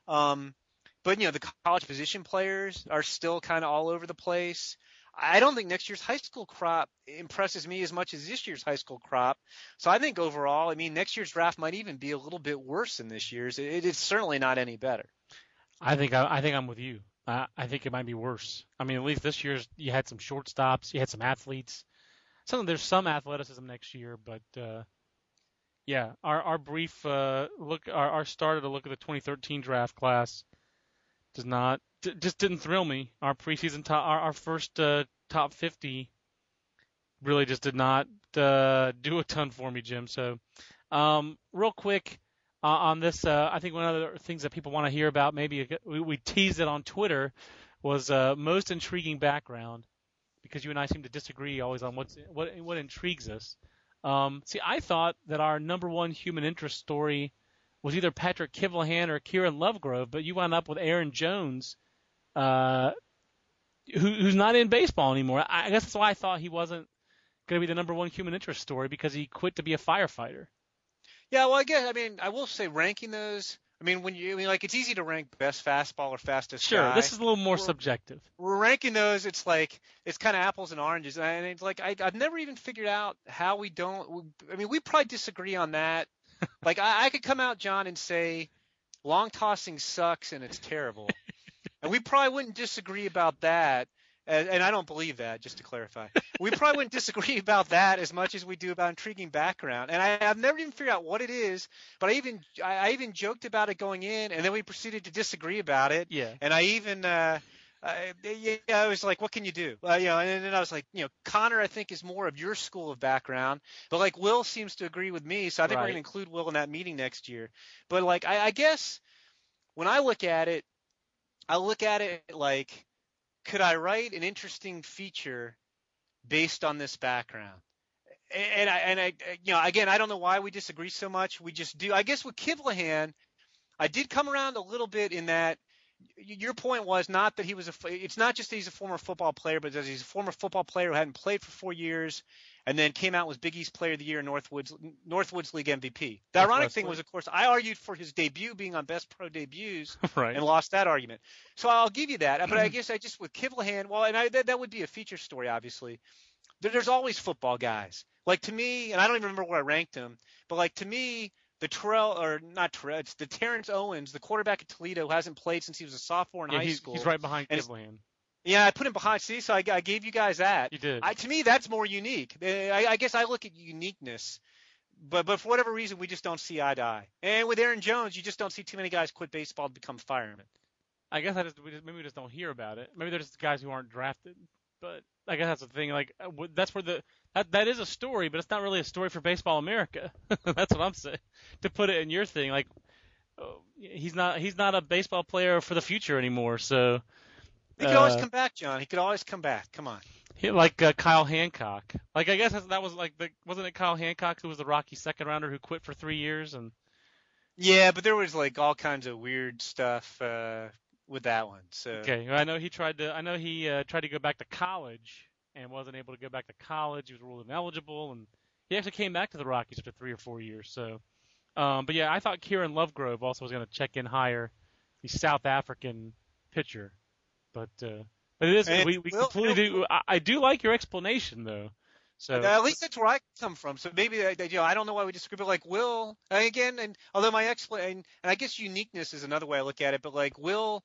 But the college position players are still kind of all over the place. I don't think next year's high school crop impresses me as much as this year's high school crop. So I think overall, next year's draft might even be a little bit worse than this year's. It's certainly not any better. I think I'm with you. I think it might be worse. At least this year's you had some shortstops, you had some athletes. There's some athleticism next year, but our brief look, our start at a look at the 2013 draft class just didn't thrill me. Our preseason our first top 50 really just did not do a ton for me, Jim. So, real quick. On this, I think one of the things that people want to hear about, maybe we teased it on Twitter, was most intriguing background, because you and I seem to disagree always on what intrigues us. See, I thought that our number one human interest story was either Patrick Kivlehan or Kieran Lovegrove, but you wound up with Aaron Jones, who's not in baseball anymore. I guess that's why I thought he wasn't going to be the number one human interest story, because he quit to be a firefighter. Yeah, well, I will say ranking those, I mean, like it's easy to rank best fastball or fastest Sure, guy. this is a little more subjective. We're ranking those. It's like it's kind of apples and oranges, and it's like I've never even figured out how we don't. I mean, we probably disagree on that. Like I could come out, John, and say long tossing sucks and it's terrible, and we probably wouldn't disagree about that. And I don't believe that, just to clarify. We probably wouldn't disagree about that as much as we do about intriguing background. And I've never even figured out what it is, but I even joked about it going in, and then we proceeded to disagree about it. Yeah. And I even I was like, what can you do? And then I was like, Connor, I think is more of your school of background, but like Will seems to agree with me, so I think we're going to include Will in that meeting next year. But like, I guess when I look at it like, could I write an interesting feature based on this background? And I again, I don't know why we disagree so much. We just do. I guess with Kivlahan, I did come around a little bit in that your point was not that it's not just that he's a former football player, but that he's a former football player who hadn't played for 4 years and then came out with Big East Player of the Year and Northwoods League MVP. The ironic thing was, of course, I argued for his debut being on Best Pro Debuts right. and lost that argument. So I'll give you that. But I guess with Kivlahan, that would be a feature story, obviously. There's always football guys. Like to me, and I don't even remember where I ranked him, but like to me, it's the Terrence Owens, the quarterback at Toledo, who hasn't played since he was a sophomore in high school. He's right behind Kivlahan. Yeah, I put him behind. See, so I gave you guys that. You did. To me, that's more unique. I guess I look at uniqueness, but for whatever reason, we just don't see eye to eye. And with Aaron Jones, you just don't see too many guys quit baseball to become firemen. I guess maybe we just don't hear about it. Maybe they're just guys who aren't drafted. But I guess that's the thing. Like that's where that is a story, but it's not really a story for Baseball America. That's what I'm saying. To put it in your thing, like he's not a baseball player for the future anymore. So. He could always come back, John. He could always come back. Come on. Like Kyle Hancock. Like I guess that was like wasn't it Kyle Hancock who was the Rocky second rounder who quit for 3 years and. Yeah, but there was like all kinds of weird stuff with that one. So. Okay, I know he tried to go back to college and wasn't able to go back to college. He was ruled ineligible, and he actually came back to the Rockies after 3 or 4 years. So, but yeah, I thought Kieran Lovegrove also was going to check in higher, the South African pitcher. But it is we completely do. I do like your explanation though. So at least that's where I come from. So maybe I don't know why we disagree, but like Will again, and although my and I guess uniqueness is another way I look at it, but like Will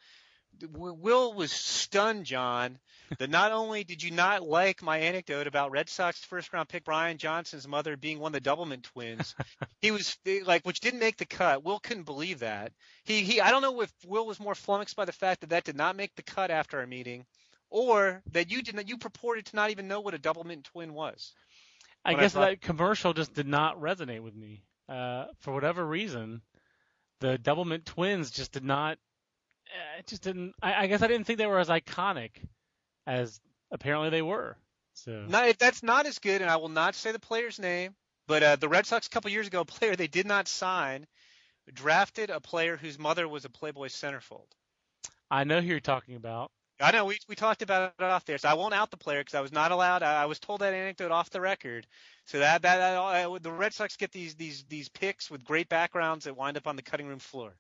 was stunned, John, that not only did you not like my anecdote about Red Sox first round pick Brian Johnson's mother being one of the Doublemint twins, he was like, which didn't make the cut. Will couldn't believe that. I don't know if Will was more flummoxed by the fact that did not make the cut after our meeting, or that you purported to not even know what a Doublemint twin was. I guess that commercial just did not resonate with me. For whatever reason, the Doublemint twins just did not. It just didn't. I guess I didn't think they were as iconic as apparently they were. So that's not as good, and I will not say the player's name. But the Red Sox a couple years ago, a player they did not sign, drafted a player whose mother was a Playboy centerfold. I know who you're talking about. I know we talked about it off there, so I won't out the player because I was not allowed. I was told that anecdote off the record. So that the Red Sox get these picks with great backgrounds that wind up on the cutting room floor.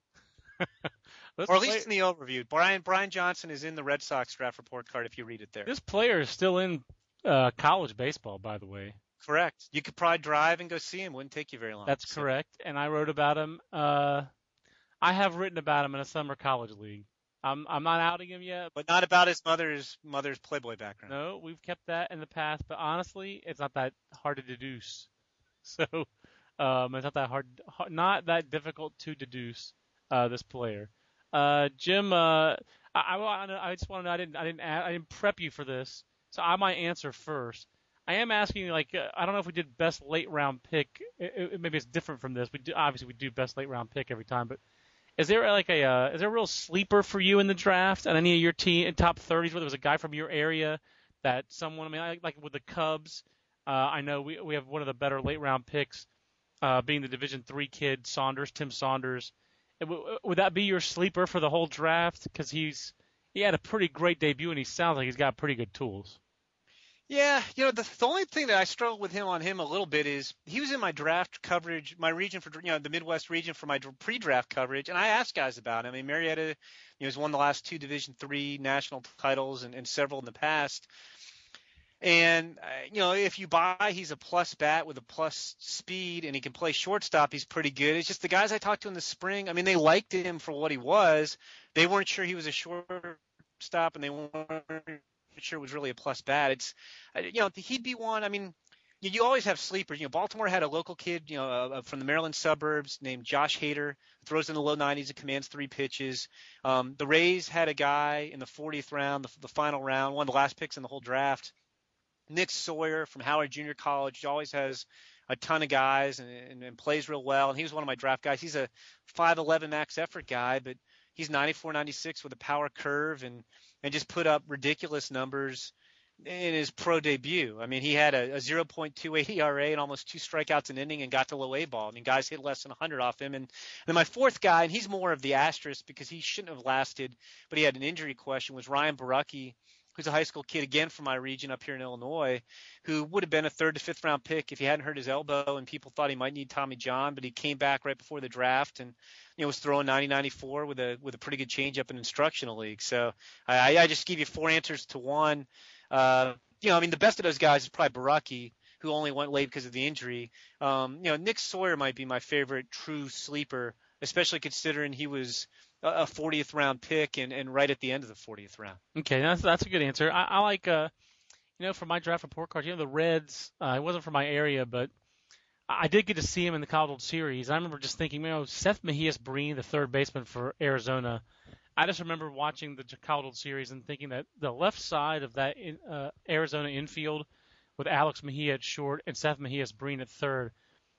Or at least in the overview. Brian Johnson is in the Red Sox draft report card if you read it there. This player is still in college baseball, by the way. Correct. You could probably drive and go see him. Wouldn't take you very long. That's correct. And I wrote about him. I have written about him in a summer college league. I'm not outing him yet. But not about his mother's Playboy background. No, we've kept that in the past. But honestly, it's not that hard to deduce. So it's not that not that difficult to deduce this player. Jim, I just want to know. I didn't prep you for this, so I might answer first. I am asking, like, I don't know if we did best late round pick. Maybe it's different from this. Obviously we do best late round pick every time, but is there a real sleeper for you in the draft on any of your team top 30s? Where there was a guy from your area that someone, like with the Cubs, I know we have one of the better late round picks, being the Division III kid Tim Saunders. Would that be your sleeper for the whole draft? Because he had a pretty great debut, and he sounds like he's got pretty good tools. Yeah, the only thing that I struggled with him a little bit is he was in my draft coverage, my region for the Midwest region for my pre-draft coverage, and I asked guys about him. I mean, Marietta, has won the last 2 Division III national titles and several in the past. And if you buy, he's a plus bat with a plus speed, and he can play shortstop. He's pretty good. It's just the guys I talked to in the spring. I mean, they liked him for what he was. They weren't sure he was a shortstop, and they weren't sure it was really a plus bat. It's, he'd be one. I mean, you always have sleepers. Baltimore had a local kid, from the Maryland suburbs named Josh Hader, throws in the low 90s and commands 3 pitches. The Rays had a guy in the 40th round, the final round, one of the last picks in the whole draft. Nick Sawyer from Howard Junior College always has a ton of guys and plays real well. And he was one of my draft guys. He's a 5'11" max effort guy, but he's 94, 96 with a power curve and just put up ridiculous numbers in his pro debut. I mean, he had a 0.28 ERA and almost 2 strikeouts an inning and got to low A ball. I mean, guys hit less than 100 off him. And then my 4th guy, and he's more of the asterisk because he shouldn't have lasted, but he had an injury question, was Ryan Borucki, who's a high school kid, again from my region up here in Illinois, who would have been a 3rd to 5th round pick if he hadn't hurt his elbow and people thought he might need Tommy John, but he came back right before the draft and was throwing 90-94 with a pretty good changeup in instructional league. So I just give you 4 answers to one. I mean, the best of those guys is probably Borucki, who only went late because of the injury. Nick Sawyer might be my favorite true sleeper, especially considering he was a 40th round pick and right at the end of the 40th round. Okay, that's a good answer. I like, for my draft report card, the Reds, it wasn't from my area, but I did get to see him in the College World Series. I remember just thinking, Seth Mejias-Breen, the third baseman for Arizona, I just remember watching the College World Series and thinking that the left side of that Arizona infield with Alex Mejia at short and Seth Mejias-Breen at third,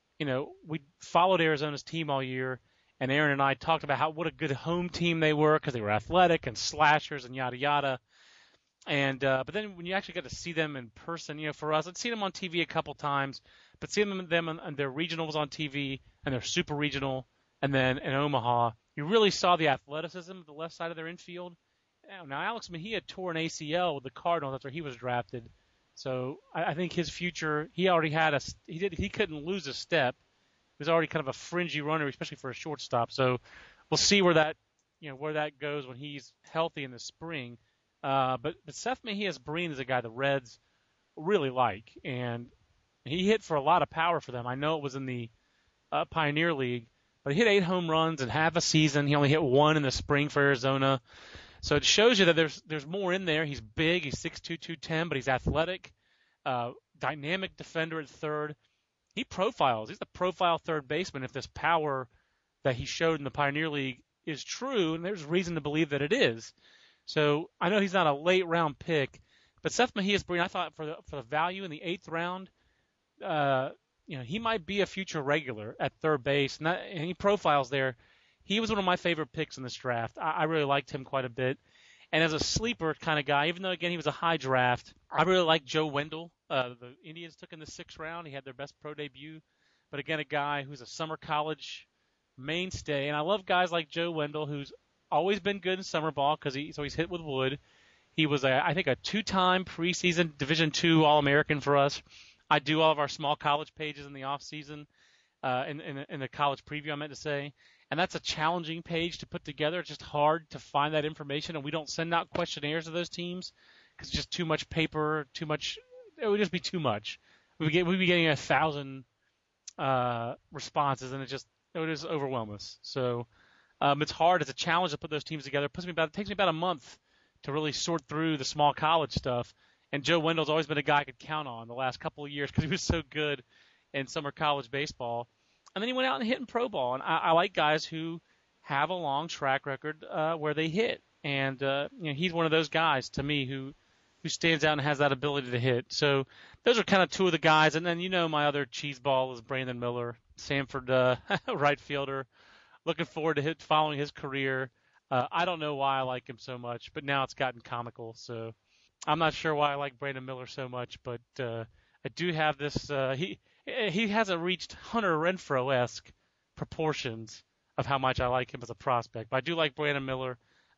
we followed Arizona's team all year, and Aaron and I talked about what a good home team they were because they were athletic and slashers and yada yada. And but then when you actually got to see them in person, for us, I'd seen them on TV a couple times, but seeing them on their regionals on TV and their super regional, and then in Omaha, you really saw the athleticism of the left side of their infield. Now Alex Mejia tore an ACL with the Cardinals after he was drafted, so I think his future. He already had he couldn't lose a step. He was already kind of a fringy runner, especially for a shortstop. So we'll see where that goes when he's healthy in the spring. But Seth Mejias-Breen is a guy the Reds really like, and he hit for a lot of power for them. I know it was in the Pioneer League, but he hit 8 home runs in half a season. He only hit 1 in the spring for Arizona. So it shows you that there's more in there. He's big. He's 6'2", 210, but he's athletic, dynamic defender at third. He profiles. He's the profile third baseman if this power that he showed in the Pioneer League is true, and there's reason to believe that it is. So I know he's not a late round pick, but Seth Mejias-Breen, I thought for the value in the 8th round, he might be a future regular at third base, and he profiles there. He was one of my favorite picks in this draft. I really liked him quite a bit. And as a sleeper kind of guy, even though, again, he was a high draft, I really like Joe Wendell. The Indians took in the 6th round. He had their best pro debut. But, again, a guy who's a summer college mainstay. And I love guys like Joe Wendell, who's always been good in summer ball because he's always hit with wood. He was, I think, a 2-time preseason Division II All-American for us. I do all of our small college pages in the off-season, in the college preview, I meant to say. And that's a challenging page to put together. It's just hard to find that information, and we don't send out questionnaires to those teams because it's just too much paper, too much. It would just be too much. We'd be getting 1,000 responses, and it would just overwhelm us. So it's hard. It's a challenge to put those teams together. It takes me about a month to really sort through the small college stuff. And Joe Wendell's always been a guy I could count on the last couple of years because he was so good in summer college baseball. And then he went out and hit in pro ball. And I like guys who have a long track record where they hit. And he's one of those guys to me who stands out and has that ability to hit. So those are kind of 2 of the guys. And then my other cheese ball is Brandon Miller, Sanford right fielder. Looking forward to following his career. I don't know why I like him so much, but now it's gotten comical. So I'm not sure why I like Brandon Miller so much, but I do have this. He hasn't reached Hunter Renfroe-esque proportions of how much I like him as a prospect. But I do like Brandon Miller.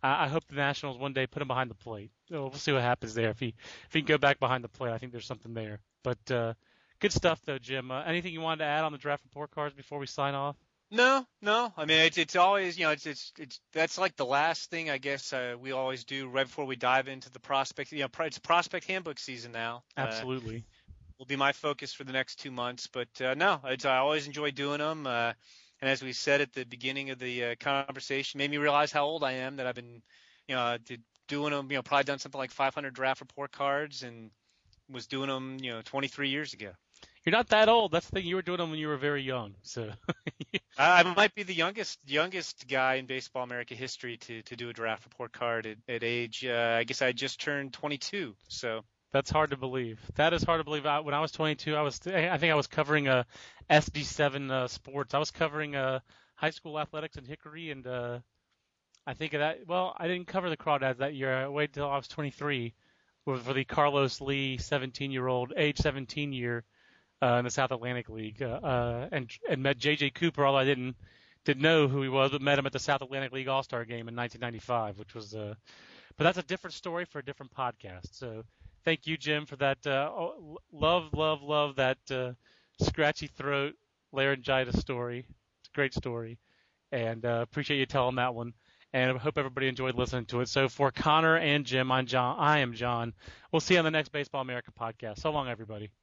I hope the Nationals one day put him behind the plate. So we'll see what happens there. If he can go back behind the plate, I think there's something there. But good stuff though, Jim. Anything you wanted to add on the draft report cards before we sign off? No. I mean, it's always, it's that's like the last thing I guess we always do right before we dive into the prospect. It's prospect handbook season now. Absolutely. Will be my focus for the next 2 months. But no, I always enjoy doing them. And as we said at the beginning of the conversation, made me realize how old I am, that I've been, doing them, probably done something like 500 draft report cards and was doing them, 23 years ago. You're not that old. That's the thing. You were doing them when you were very young. So I might be the youngest guy in Baseball America history to do a draft report card at age, I guess I just turned 22. So. That's hard to believe. That is hard to believe. When I was 22, I think I was covering SD7 sports. I was covering high school athletics in Hickory, and I think of that. Well, I didn't cover the Crawdads that year. I waited till I was 23 for the Carlos Lee age 17 year in the South Atlantic League, and met J.J. Cooper. Although I didn't know who he was, but met him at the South Atlantic League All-Star Game in 1995, which was. But that's a different story for a different podcast. So. Thank you, Jim, for that. Love that scratchy throat laryngitis story. It's a great story, and appreciate you telling that one. And I hope everybody enjoyed listening to it. So for Connor and Jim, I am John. We'll see you on the next Baseball America podcast. So long, everybody.